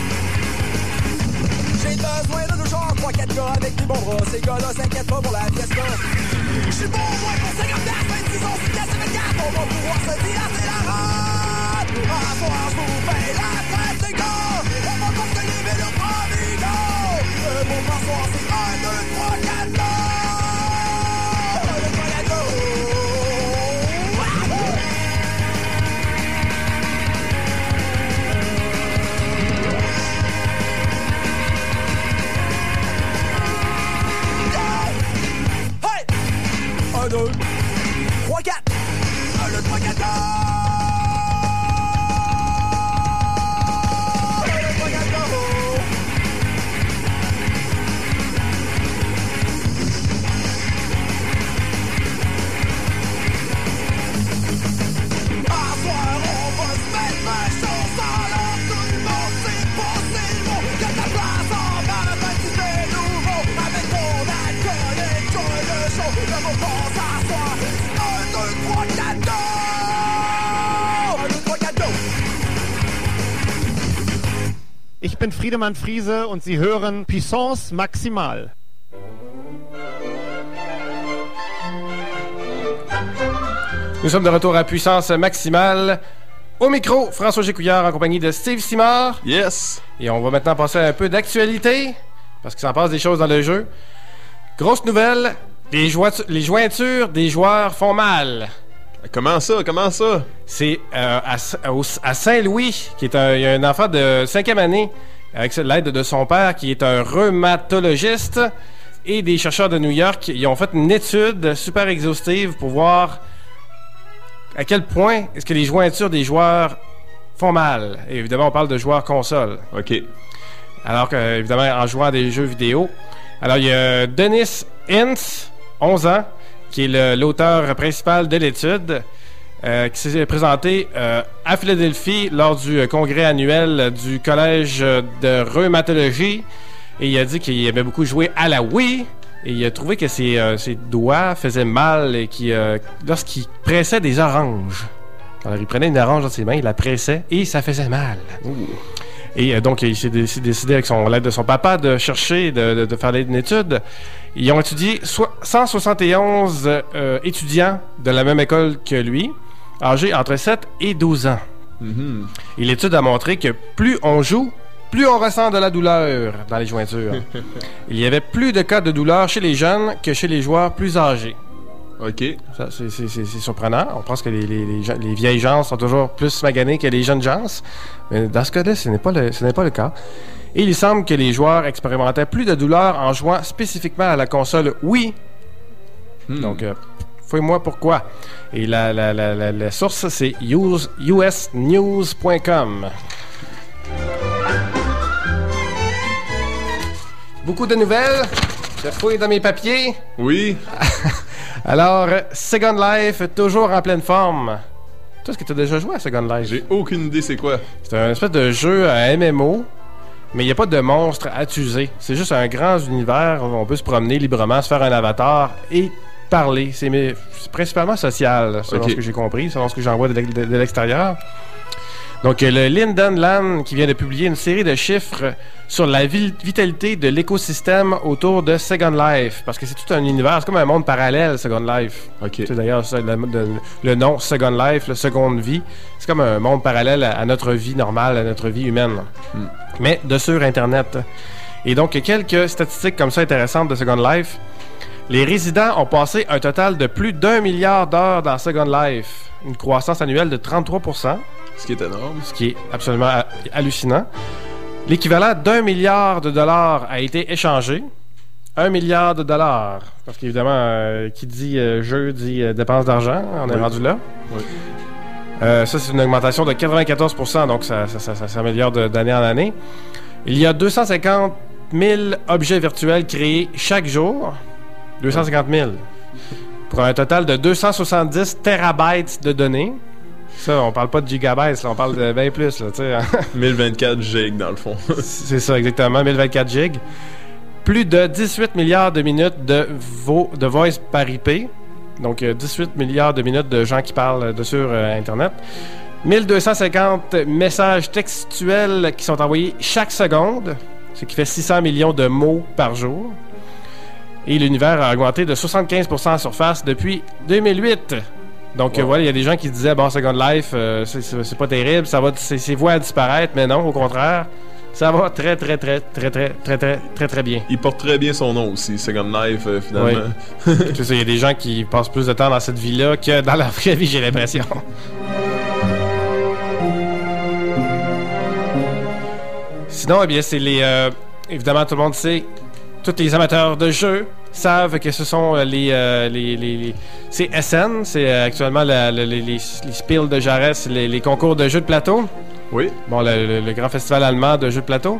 J'ai besoin de deux genres, 3, 4 gars avec des bons bras. Ces gars-là s'inquiètent pas pour la fiesta. J'suis bon au moins pour 50 piastres, 26 ans, 6 piastres, 24. On va pouvoir se dilater la rade. À soir, je vous paye la traite, les gars. On va porter les vélos prodigaux. Le mot par soir, c'est 1, 2, 3, 4, go. 1, 2, 3, 4, go. Hey! 1, 2, 3, 4. 1, 2, 3, 4, go! 1, 2, 3, 4, go! À soir, on va se mettre ma chance en l'air. Tout le monde sait passer le mot. Que ta place en bas, ben tu fais nouveau. Avec ton alcool et joy le show. Le mot passe à soir. 1, 2, 3, 4, go! 1, 2, 3, 4, go! Ich bin Friedemann Friese und Sie hören Puissance Maximale. Nous sommes de retour à puissance maximale. Au micro, François Gécouillard en compagnie de Steve Simard. Yes! Et on va maintenant passer à un peu d'actualité, parce qu'il s'en passe des choses dans le jeu. Grosse nouvelle, les jointures des joueurs font mal. Comment ça? C'est à Saint-Louis, qui est il y a un enfant de 5e année, avec l'aide de son père, qui est un rhumatologiste, et des chercheurs de New York. Ils ont fait une étude super exhaustive pour voir à quel point est-ce que les jointures des joueurs font mal. Et évidemment, on parle de joueurs console. OK. Alors que, évidemment, en jouant à des jeux vidéo. Alors, il y a Dennis Hintz, 11 ans, qui est l'auteur principal de l'étude, qui s'est présenté à Philadelphie lors du congrès annuel du Collège de rhumatologie. Et il a dit qu'il aimait beaucoup jouer à la Wii. Et il a trouvé que ses doigts faisaient mal et lorsqu'il pressait des oranges. Alors, il prenait une orange dans ses mains, il la pressait et ça faisait mal. Et donc, il s'est décidé avec l'aide de son papa de chercher, de faire une étude. Ils ont étudié 171 étudiants de la même école que lui, âgés entre 7 et 12 ans. Et l'étude a montré que plus on joue, plus on ressent de la douleur dans les jointures. Il y avait plus de cas de douleur chez les jeunes que chez les joueurs plus âgés. OK. Ça, c'est surprenant. On pense que les vieilles gens sont toujours plus maganés que les jeunes gens. Mais dans ce cas-là, ce n'est pas le cas. Et il semble que les joueurs expérimentaient plus de douleur en jouant spécifiquement à la console Wii. Donc, fouille-moi pourquoi. Et la source, c'est usnews.com. Beaucoup de nouvelles. Je fouille dans mes papiers. Oui. Alors, Second Life, toujours en pleine forme. Toi, est-ce que tu as déjà joué à Second Life? J'ai aucune idée c'est quoi. C'est un espèce de jeu à MMO, mais il n'y a pas de monstres à tuer. C'est juste un grand univers où on peut se promener librement, se faire un avatar et parler. C'est principalement social, selon ce que j'ai compris, selon ce que j'en vois de l'extérieur. Donc, le Linden Land qui vient de publier une série de chiffres sur la vitalité de l'écosystème autour de Second Life. Parce que c'est tout un univers, c'est comme un monde parallèle, Second Life. C'est d'ailleurs le nom Second Life, la seconde vie. C'est comme un monde parallèle à notre vie normale, à notre vie humaine. Mais de sur Internet. Et donc, quelques statistiques comme ça intéressantes de Second Life. Les résidents ont passé un total de plus d'1 milliard d'heures dans Second Life. Une croissance annuelle de 33%. Ce qui est énorme. Ce qui est absolument hallucinant. L'équivalent d'1 milliard de dollars a été échangé. 1 milliard de dollars. Parce qu'évidemment, qui dit jeu dit dépense d'argent. On est rendu là. Oui. Ça, c'est une augmentation de 94%. Donc, ça s'améliore d'année en année. Il y a 250 000 objets virtuels créés chaque jour. 250 000. Pour un total de 270 terabytes de données. Ça, on parle pas de gigabytes, là, on parle de bien plus, là, tu sais. 1024 gigs, dans le fond. C'est ça, exactement, 1024 gigs. Plus de 18 milliards de minutes de voice par IP. Donc, 18 milliards de minutes de gens qui parlent sur Internet. 1250 messages textuels qui sont envoyés chaque seconde, ce qui fait 600 millions de mots par jour. Et l'univers a augmenté de 75% en surface depuis 2008. Donc voilà, il y a des gens qui disaient bon, Second Life, c'est pas terrible, ça va, c'est voué à disparaître, mais non, au contraire, ça va très bien. Il porte très bien son nom aussi, Second Life, finalement. Oui. C'est ça, il y a des gens qui passent plus de temps dans cette vie-là que dans la vraie vie, j'ai l'impression. Sinon, eh bien, c'est évidemment, tout le monde sait, tous les amateurs de jeux savent que ce sont c'est SN, c'est actuellement les Spiel de Jarès, les concours de jeux de plateau. Oui. Bon, le grand festival allemand de jeux de plateau.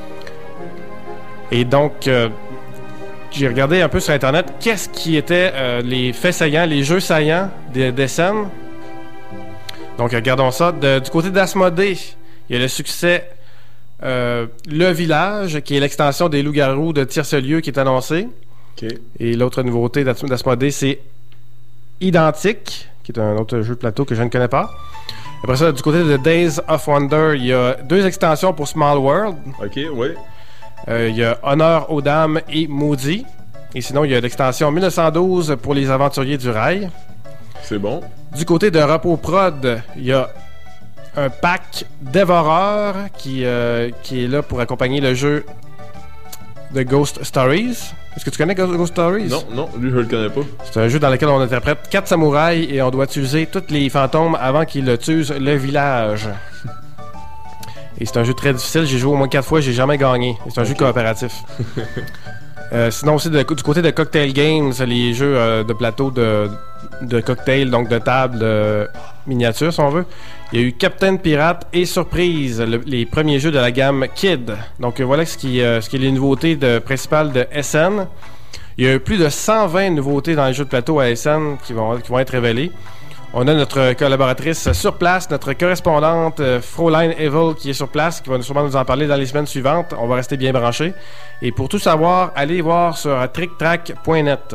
Et donc, j'ai regardé un peu sur Internet qu'est-ce qui était les faits saillants, les jeux saillants d'SN. Donc, regardons ça. Du côté d'Asmodée, il y a le succès Le Village, qui est l'extension des Loups-Garous de Tiercelieu qui est annoncé. Okay. Et l'autre nouveauté d'Asmodée, c'est Identique, qui est un autre jeu de plateau que je ne connais pas. Après ça, du côté de Days of Wonder, il y a 2 extensions pour Small World. OK, oui. Il y a Honneur aux Dames et Maudit. Et sinon, il y a l'extension 1912 pour les Aventuriers du Rail. C'est bon. Du côté de Repos Prod, il y a un pack Dévoreur qui est là pour accompagner le jeu de Ghost Stories. Est-ce que tu connais Ghost Stories? Non, lui je le connais pas. C'est un jeu dans lequel on interprète 4 samouraïs et on doit tuer tous les fantômes avant qu'ils tuent le village. Et c'est un jeu très difficile, j'ai joué au moins 4 fois, j'ai jamais gagné. C'est un jeu coopératif. Sinon aussi du côté de Cocktail Games, les jeux de plateau de cocktail, donc de table miniature si on veut. Il y a eu Captain Pirate et Surprise, les premiers jeux de la gamme Kid. Donc voilà ce qui est les nouveautés principales de SN. Il y a eu plus de 120 nouveautés dans les jeux de plateau à SN qui vont être révélées. On a notre collaboratrice sur place, notre correspondante Fraulein Evil qui est sur place, qui va sûrement nous en parler dans les semaines suivantes. On va rester bien branchés. Et pour tout savoir, allez voir sur tricktrack.net.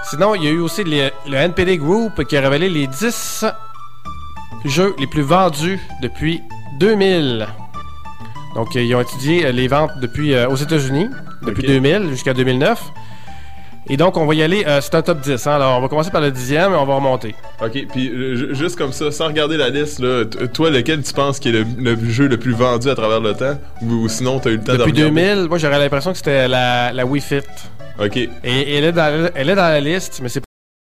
Sinon, il y a eu aussi le NPD Group qui a révélé les 10 jeux les plus vendus depuis 2000. Donc, ils ont étudié les ventes depuis aux États-Unis, depuis 2000 jusqu'à 2009. Et donc, on va y aller, c'est un top 10. Hein? Alors, on va commencer par le 10e et on va remonter. OK, puis juste comme ça, sans regarder la liste, là, toi, lequel tu penses qui est le jeu le plus vendu à travers le temps? Ou sinon, tu as eu le temps de regarder? Depuis 2000, moi, j'aurais l'impression que c'était la Wii Fit. OK. Et elle est dans la liste, mais c'est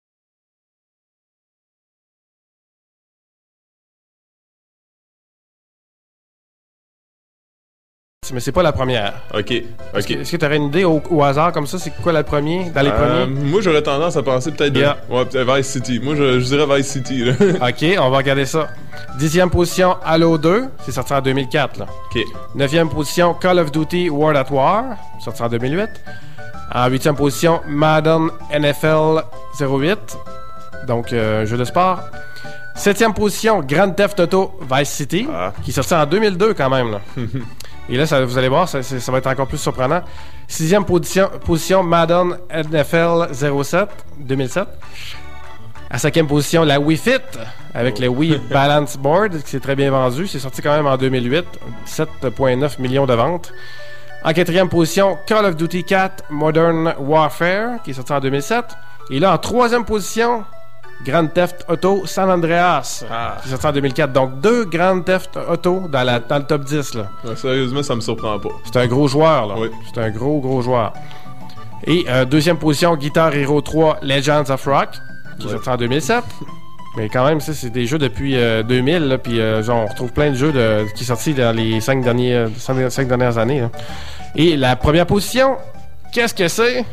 pas la première. OK. Est-ce que tu aurais une idée au hasard comme ça? C'est quoi le premier? Dans les premiers? Moi, j'aurais tendance à penser peut-être Vice City. Moi, je dirais Vice City. Là. OK, on va regarder ça. 10e position, Halo 2. C'est sorti en 2004. Là. OK. 9e position, Call of Duty World at War. Sorti en 2008. En 8e position, Madden NFL 08. Donc, jeu de sport. 7e position, Grand Theft Auto Vice City. Qui est sorti en 2002 quand même. Là. Et là, vous allez voir, ça va être encore plus surprenant. 6e position, Madden NFL 2007. À 5e position, la Wii Fit, avec le Wii Balance Board, qui s'est très bien vendu. C'est sorti quand même en 2008. 7,9 millions de ventes. En 4e position, Call of Duty 4 Modern Warfare, qui est sorti en 2007. Et là, en 3e position, Grand Theft Auto San Andreas, qui est sorti en 2004. Donc, 2 Grand Theft Auto dans le top 10. Là. Ouais, sérieusement, ça me surprend pas. C'est un gros joueur. Là. Oui. C'est un gros joueur. Et 2e position, Guitar Hero 3 Legends of Rock, qui est sorti en 2007. Mais quand même, ça, c'est des jeux depuis 2000. Là, puis on retrouve plein de jeux qui sont sortis dans les 5 dernières années. Là. Et la première position, qu'est-ce que c'est?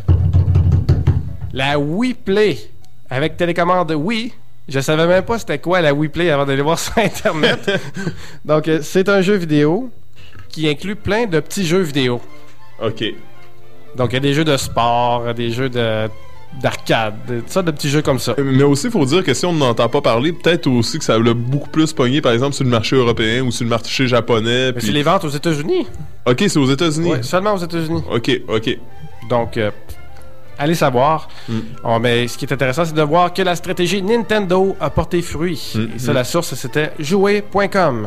La Wii Play. Avec télécommande Wii. Je savais même pas c'était quoi la Wii Play avant d'aller voir sur Internet. Donc, c'est un jeu vidéo qui inclut plein de petits jeux vidéo. OK. Donc, il y a des jeux de sport, des jeux d'arcade, tout ça, de petits jeux comme ça. Mais aussi, il faut dire que si on n'entend pas parler, peut-être aussi que ça l'a beaucoup plus pogné, par exemple, sur le marché européen ou sur le marché japonais. Mais c'est les ventes aux États-Unis. OK, c'est aux États-Unis. Oui, seulement aux États-Unis. OK. Donc, allez savoir. Mais ce qui est intéressant, c'est de voir que la stratégie Nintendo a porté fruit. Et ça, la source, c'était jouer.com.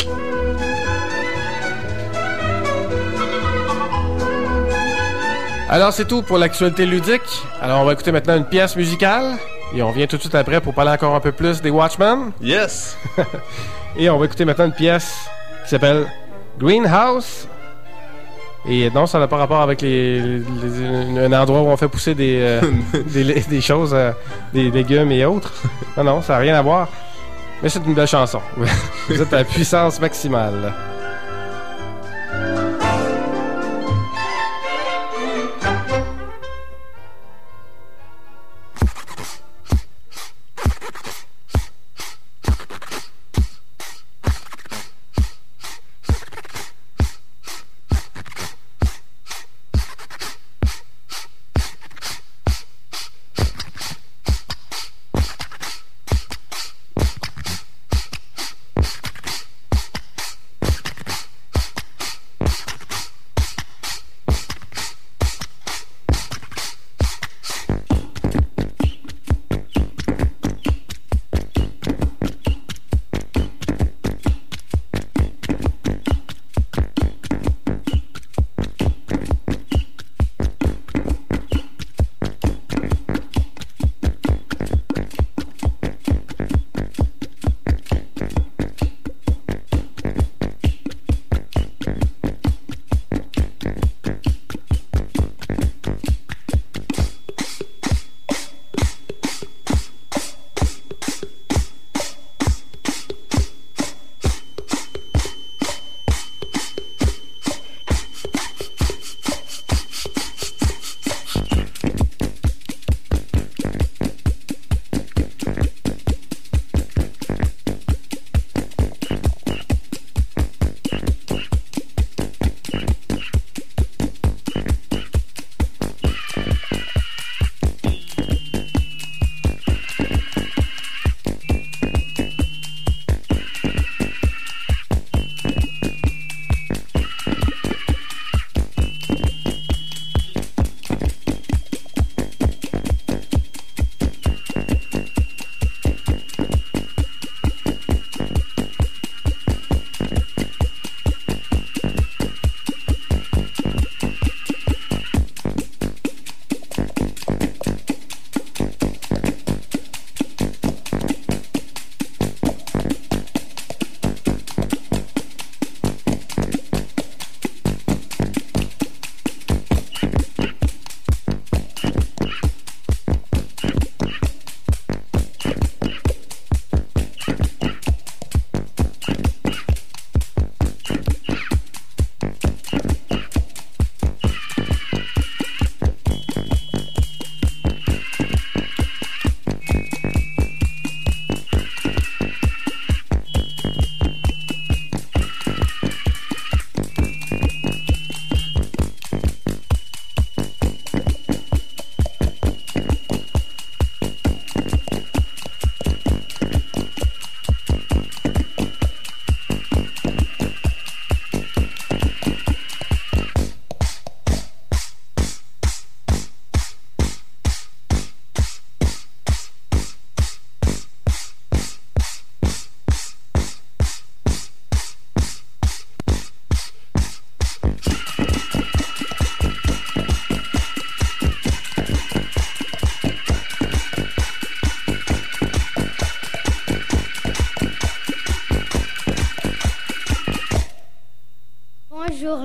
Alors, c'est tout pour l'actualité ludique. Alors, on va écouter maintenant une pièce musicale. Et on revient tout de suite après pour parler encore un peu plus des Watchmen. Yes! Et on va écouter maintenant une pièce qui s'appelle Greenhouse. Et non, ça n'a pas rapport avec un endroit où on fait pousser des choses, des légumes et autres. Non, ça n'a rien à voir. Mais c'est une belle chanson. Vous êtes à la puissance maximale.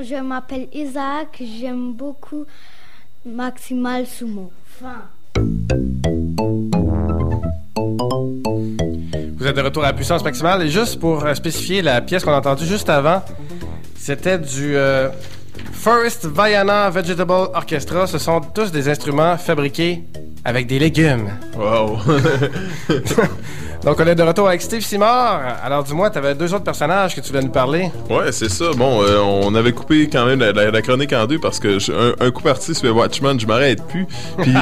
je m'appelle Isaac, j'aime beaucoup Maximal Sumo. Fin. Vous êtes de retour à Puissance Maximale. Et juste pour spécifier, la pièce qu'on a entendue juste avant, c'était du Forest Vaiana Vegetable Orchestra. Ce sont tous des instruments fabriqués avec des légumes. Wow! Donc, on est de retour avec Steve Simard. Alors, dis-moi, tu avais 2 autres personnages que tu voulais nous parler. Ouais, c'est ça. Bon, on avait coupé quand même la chronique en 2 parce que un coup parti sur Watchmen, je m'arrête plus. Puis,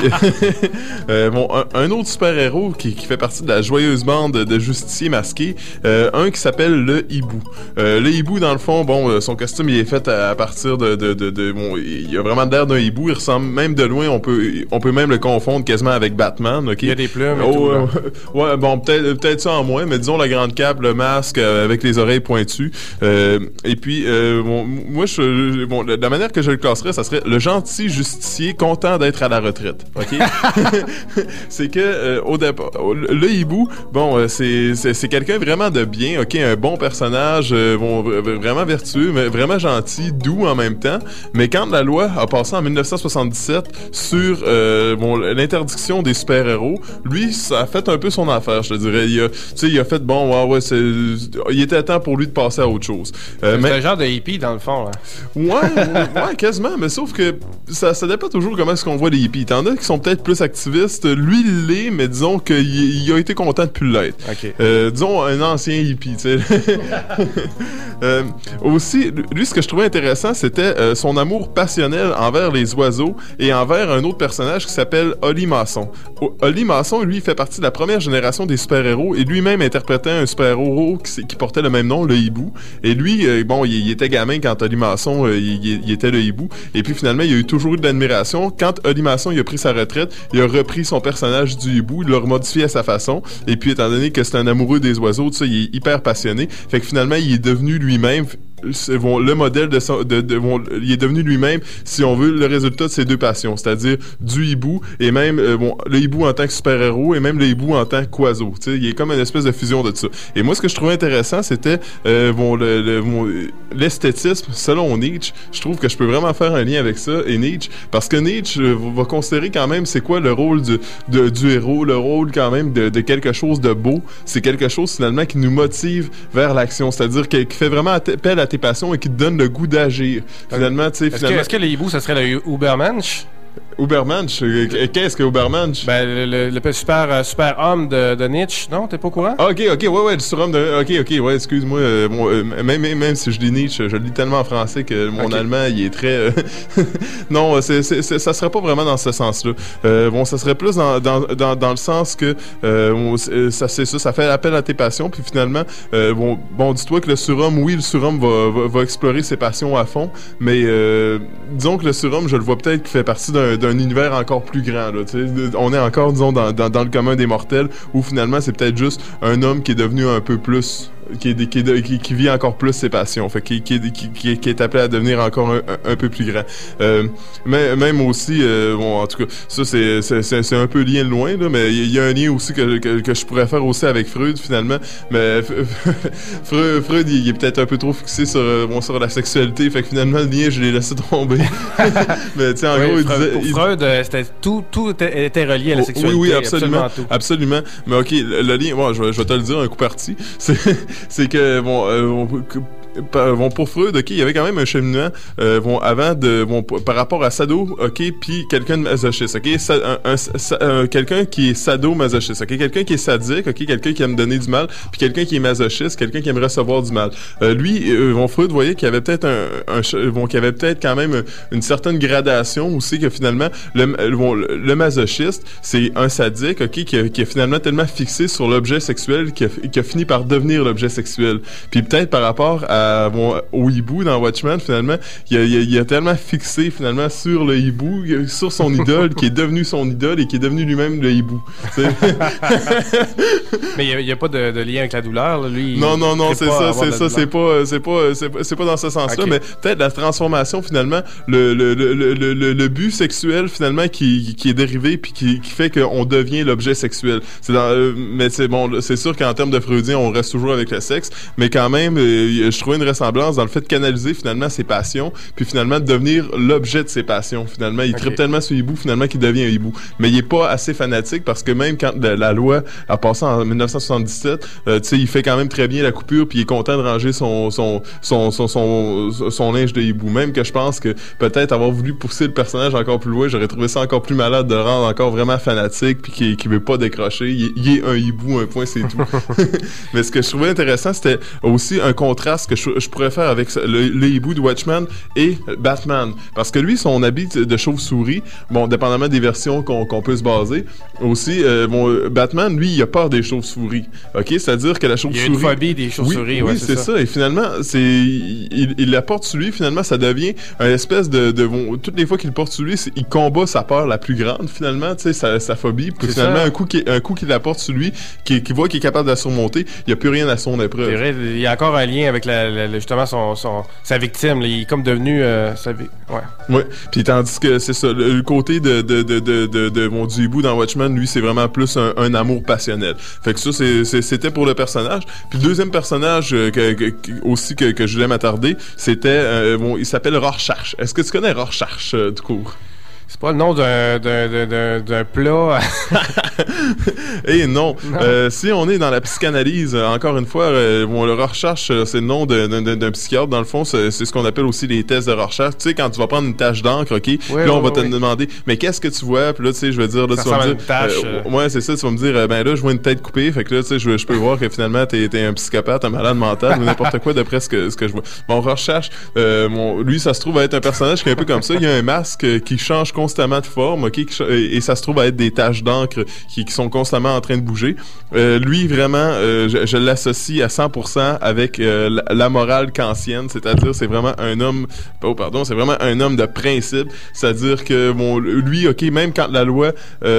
un autre super-héros qui fait partie de la joyeuse bande de justiciers masqués, un qui s'appelle le Hibou. Le Hibou, dans le fond, bon, son costume, il est fait à partir bon, il a vraiment l'air d'un hibou. Il ressemble même de loin, on peut même le confondre quasiment avec Batman, ok? Il y a des plumes et tout. Ouais, bon, peut-être ça en moins, mais disons la grande cape, le masque avec les oreilles pointues. Et puis, moi, la manière que je le classerais, ça serait le gentil justicier content d'être à la retraite. Ok. C'est que au départ, le hibou, bon, c'est quelqu'un vraiment de bien, ok, un bon personnage, vraiment vertueux, mais vraiment gentil, doux en même temps. Mais quand la loi a passé en 1977 sur l'interdiction des super-héros, lui, ça a fait un peu son affaire, je te dirais. Il a fait il était temps pour lui de passer à autre chose. C'est un genre de hippie dans le fond. Là. Ouais, quasiment, mais sauf que ça dépend toujours comment est-ce qu'on voit les hippies. T'en as qui sont peut-être plus activistes. Lui, il l'est, mais disons qu'il a été content de plus l'être. Okay. Disons un ancien hippie, tu sais. Aussi, lui, ce que je trouvais intéressant, c'était son amour passionnel envers les oiseaux et envers un autre personnage qui s'appelle Ollie Maçon. Ollie Maçon, lui, fait partie de la première génération des super-héros et lui-même interprétait un super-héros qui portait le même nom, le hibou. Et lui, il était gamin quand Ollie Maçon, il était le hibou. Et puis finalement, il y a eu toujours eu de l'admiration. Quand Ollie Maçon, il a pris sa retraite, il a repris son personnage du hibou, il l'a remodifié à sa façon. Et puis, étant donné que c'est un amoureux des oiseaux, tu sais, il est hyper passionné. Fait que finalement, il est devenu lui-même le modèle il est devenu lui-même, si on veut, le résultat de ses deux passions, c'est-à-dire du hibou et même le hibou en tant que super-héros et même le hibou en tant qu'oiseau. Tu sais, il est comme une espèce de fusion de ça. Et moi, ce que je trouvais intéressant, c'était l'esthétisme. Selon Nietzsche, je trouve que je peux vraiment faire un lien avec ça et Nietzsche, parce que Nietzsche va considérer quand même c'est quoi le rôle du héros, le rôle quand même de quelque chose de beau. C'est quelque chose finalement qui nous motive vers l'action, c'est-à-dire qui fait vraiment appel à tes passions et qui te donne le goût d'agir. Finalement, tu sais, Est-ce que le hibou, ça serait le Ubermensch? Ubermensch? Qu'est-ce que Ubermensch? Ben, le super homme de Nietzsche. Non, t'es pas au courant? Ah, ok, ouais, le surhomme de... Ok, ouais, excuse-moi. Même si je lis Nietzsche, je le lis tellement en français que mon allemand, il est très... Non, ça serait pas vraiment dans ce sens-là. Ça serait plus dans le sens que ça fait appel à tes passions, puis finalement, dis-toi que le surhomme, oui, le surhomme va explorer ses passions à fond, mais disons que le surhomme, je le vois peut-être qui fait partie d'un univers encore plus grand, là, on est encore, disons, dans le commun des mortels, où finalement c'est peut-être juste un homme qui est devenu un peu plus, qui vit encore plus ses passions, fait qui est appelé à devenir encore un peu plus grand. Mais même aussi, en tout cas, ça c'est un peu lien de loin, là, mais il y a un lien aussi que je pourrais faire aussi avec Freud finalement, mais Freud il est peut-être un peu trop fixé sur la sexualité, fait que finalement le lien je l'ai laissé tomber. Mais tu sais, en gros, Freud, c'était tout était relié à la sexualité. Oui, absolument. Mais ok, le lien, je vais te le dire un coup parti. C'est que pour Freud, ok, il y avait quand même un cheminement avant par rapport à sado, ok, puis quelqu'un de masochiste, ok, quelqu'un qui est sado-masochiste, ok, quelqu'un qui est sadique, ok, quelqu'un qui aime donner du mal, puis quelqu'un qui est masochiste, quelqu'un qui aime recevoir du mal. Lui, Freud voyait qu'il y avait peut-être qu'il y avait peut-être quand même une certaine gradation aussi, que finalement le masochiste, c'est un sadique, ok, qui est finalement tellement fixé sur l'objet sexuel qui a fini par devenir l'objet sexuel. Puis peut-être par rapport au hibou dans Watchmen, finalement, il a tellement fixé finalement sur le hibou, sur son idole, qui est devenu son idole et qui est devenu lui-même le hibou. Mais il n'y a pas de lien avec la douleur, là, lui. Non, c'est ça. C'est pas dans ce sens-là, okay. Mais peut-être la transformation finalement, le but sexuel finalement qui est dérivé puis qui fait qu'on devient l'objet sexuel. Mais c'est sûr qu'en termes de freudien, on reste toujours avec le sexe, mais quand même, je trouvais une ressemblance dans le fait de canaliser finalement ses passions, puis finalement de devenir l'objet de ses passions. Finalement, il tripe tellement sur hibou, finalement, qu'il devient un hibou. Mais il est pas assez fanatique parce que même quand la loi a passé en 1977, tu sais, il fait quand même très bien la coupure, puis il est content de ranger son linge de hibou. Même que je pense que peut-être avoir voulu pousser le personnage encore plus loin, j'aurais trouvé ça encore plus malade de le rendre encore vraiment fanatique, puis qui veut pas décrocher. Il est un hibou, un point, c'est tout. Mais ce que je trouvais intéressant, c'était aussi un contraste que je pourrais faire avec le hibou de Watchmen et Batman. Parce que lui, son habit de chauve-souris, bon, dépendamment des versions qu'on peut se baser, aussi, Batman, lui, il a peur des chauves-souris. OK? C'est-à-dire que la chauve-souris... Il y a une phobie des chauves-souris, oui, c'est ça. Et finalement, il la porte sur lui, finalement, ça devient un espèce de toutes les fois qu'il porte sur lui, il combat sa peur la plus grande, finalement, tu sais, sa phobie. Puis finalement, un coup qu'il la porte sur lui, qu'il voit qu'il est capable de la surmonter, il n'y a plus rien à son épreuve. C'est vrai, il y a encore un lien avec justement sa victime. Là, il est comme devenu Ouais. Puis tandis que c'est ça, le côté du hibou dans Watchmen, lui, c'est vraiment plus un amour passionnel. Fait que ça, c'était pour le personnage. Puis le deuxième personnage aussi que je voulais m'attarder, c'était il s'appelle Rorschach. Est-ce que tu connais Rorschach du cours? C'est pas le nom d'un plat. Eh non. Si on est dans la psychanalyse, encore une fois, le Rorschach, c'est le nom d'un psychiatre. Dans le fond, c'est ce qu'on appelle aussi les tests de Rorschach. Tu sais, quand tu vas prendre une tache d'encre, OK? Puis là, on va te demander, mais qu'est-ce que tu vois? Puis là, tu sais, je vais dire, là, tu vas me dire... Une tache, ouais, c'est ça. Tu vas me dire, ben là, je vois une tête coupée. Fait que là, tu sais, je peux voir que finalement, t'es un psychopathe, un malade mental, ou n'importe quoi d'après ce que je vois. Bon, Rorschach, lui, ça se trouve à être un personnage qui est un peu comme ça. Il y a un masque qui change constamment de forme, OK? Et ça se trouve à être des taches d'encre qui sont constamment en train de bouger. Lui, vraiment, je l'associe à 100% avec la morale kantienne, c'est-à-dire c'est vraiment un homme... c'est vraiment un homme de principe, c'est-à-dire que, lui, OK, même quand la loi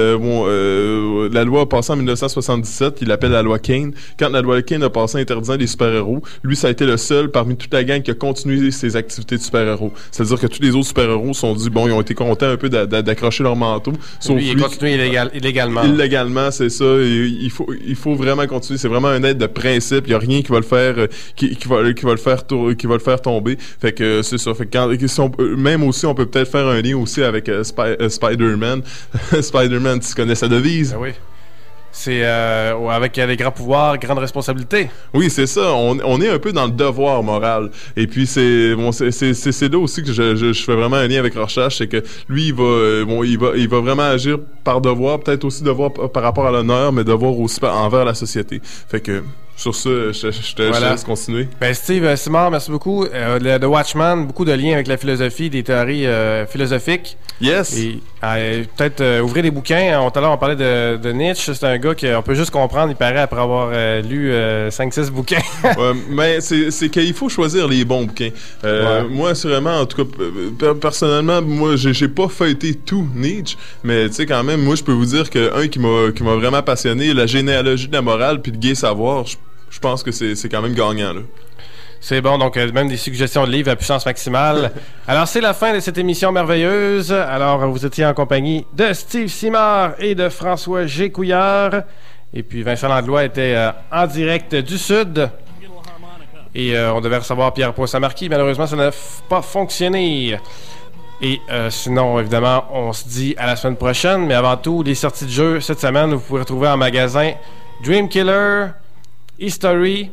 a passé en 1977, il l'appelle la loi Kane, quand la loi Kane a passé interdisant les super-héros, lui, ça a été le seul parmi toute la gang qui a continué ses activités de super-héros. C'est-à-dire que tous les autres super-héros se sont dit, bon, ils ont été contents un peu d'accrocher leur manteau. Sauf lui, il continue illégalement. Illégalement, c'est ça. Il faut vraiment continuer. C'est vraiment un être de principe. Il n'y a rien qui va le faire, qui va le faire tomber. Fait que c'est ça. Fait que même aussi, on peut peut-être faire un lien aussi avec Spider-Man. Spider-Man, tu connais sa devise? Ben oui. C'est avec les grands pouvoirs, grandes responsabilités. Oui, c'est ça. On est un peu dans le devoir moral. Et puis c'est là aussi que je fais vraiment un lien avec Rorschach, c'est que lui il va vraiment agir par devoir, peut-être aussi devoir par rapport à l'honneur, mais devoir aussi envers la société. Fait que sur ça, je te laisse continuer. Ben Steve Simard, merci beaucoup. The Watchmen, beaucoup de liens avec la philosophie, des théories philosophiques. Yes. Et peut-être ouvrir des bouquins. Tout à l'heure, on parlait de Nietzsche. C'est un gars qu'on peut juste comprendre, il paraît, après avoir lu 5-6 bouquins. Mais c'est qu'il faut choisir les bons bouquins. Moi, assurément, en tout cas, personnellement, moi, j'ai pas feuilleté tout Nietzsche, mais tu sais, quand même, moi, je peux vous dire qu'un qui m'a vraiment passionné, la généalogie de la morale puis le gai savoir, je pense que c'est quand même gagnant, là. C'est bon, donc même des suggestions de livres à puissance maximale. Alors, c'est la fin de cette émission merveilleuse. Alors, vous étiez en compagnie de Steve Simard et de François G. Couillard. Et puis, Vincent Landlois était en direct du Sud. Et on devait recevoir Pierre Poisson-Marquis. Malheureusement, ça n'a pas fonctionné. Et sinon, évidemment, on se dit à la semaine prochaine. Mais avant tout, les sorties de jeux cette semaine, vous pouvez retrouver en magasin Dream Killer, History,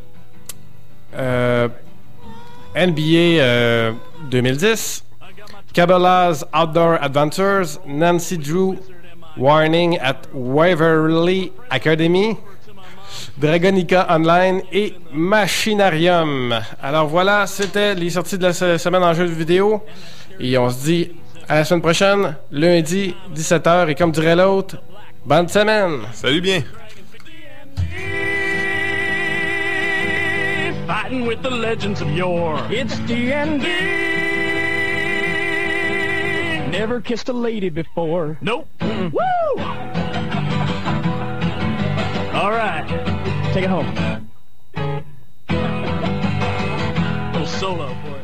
NBA 2010, Cabela's Outdoor Adventures, Nancy Drew Warning at Waverly Academy, Dragonica Online et Machinarium. Alors voilà, c'était les sorties de la semaine en jeux vidéo. Et on se dit à la semaine prochaine, lundi, 17h. Et comme dirait l'autre, bonne semaine! Salut bien! Fighting with the legends of yore. It's D&D. Never kissed a lady before. Nope. Mm-mm. Woo! All right. Take it home. Little solo for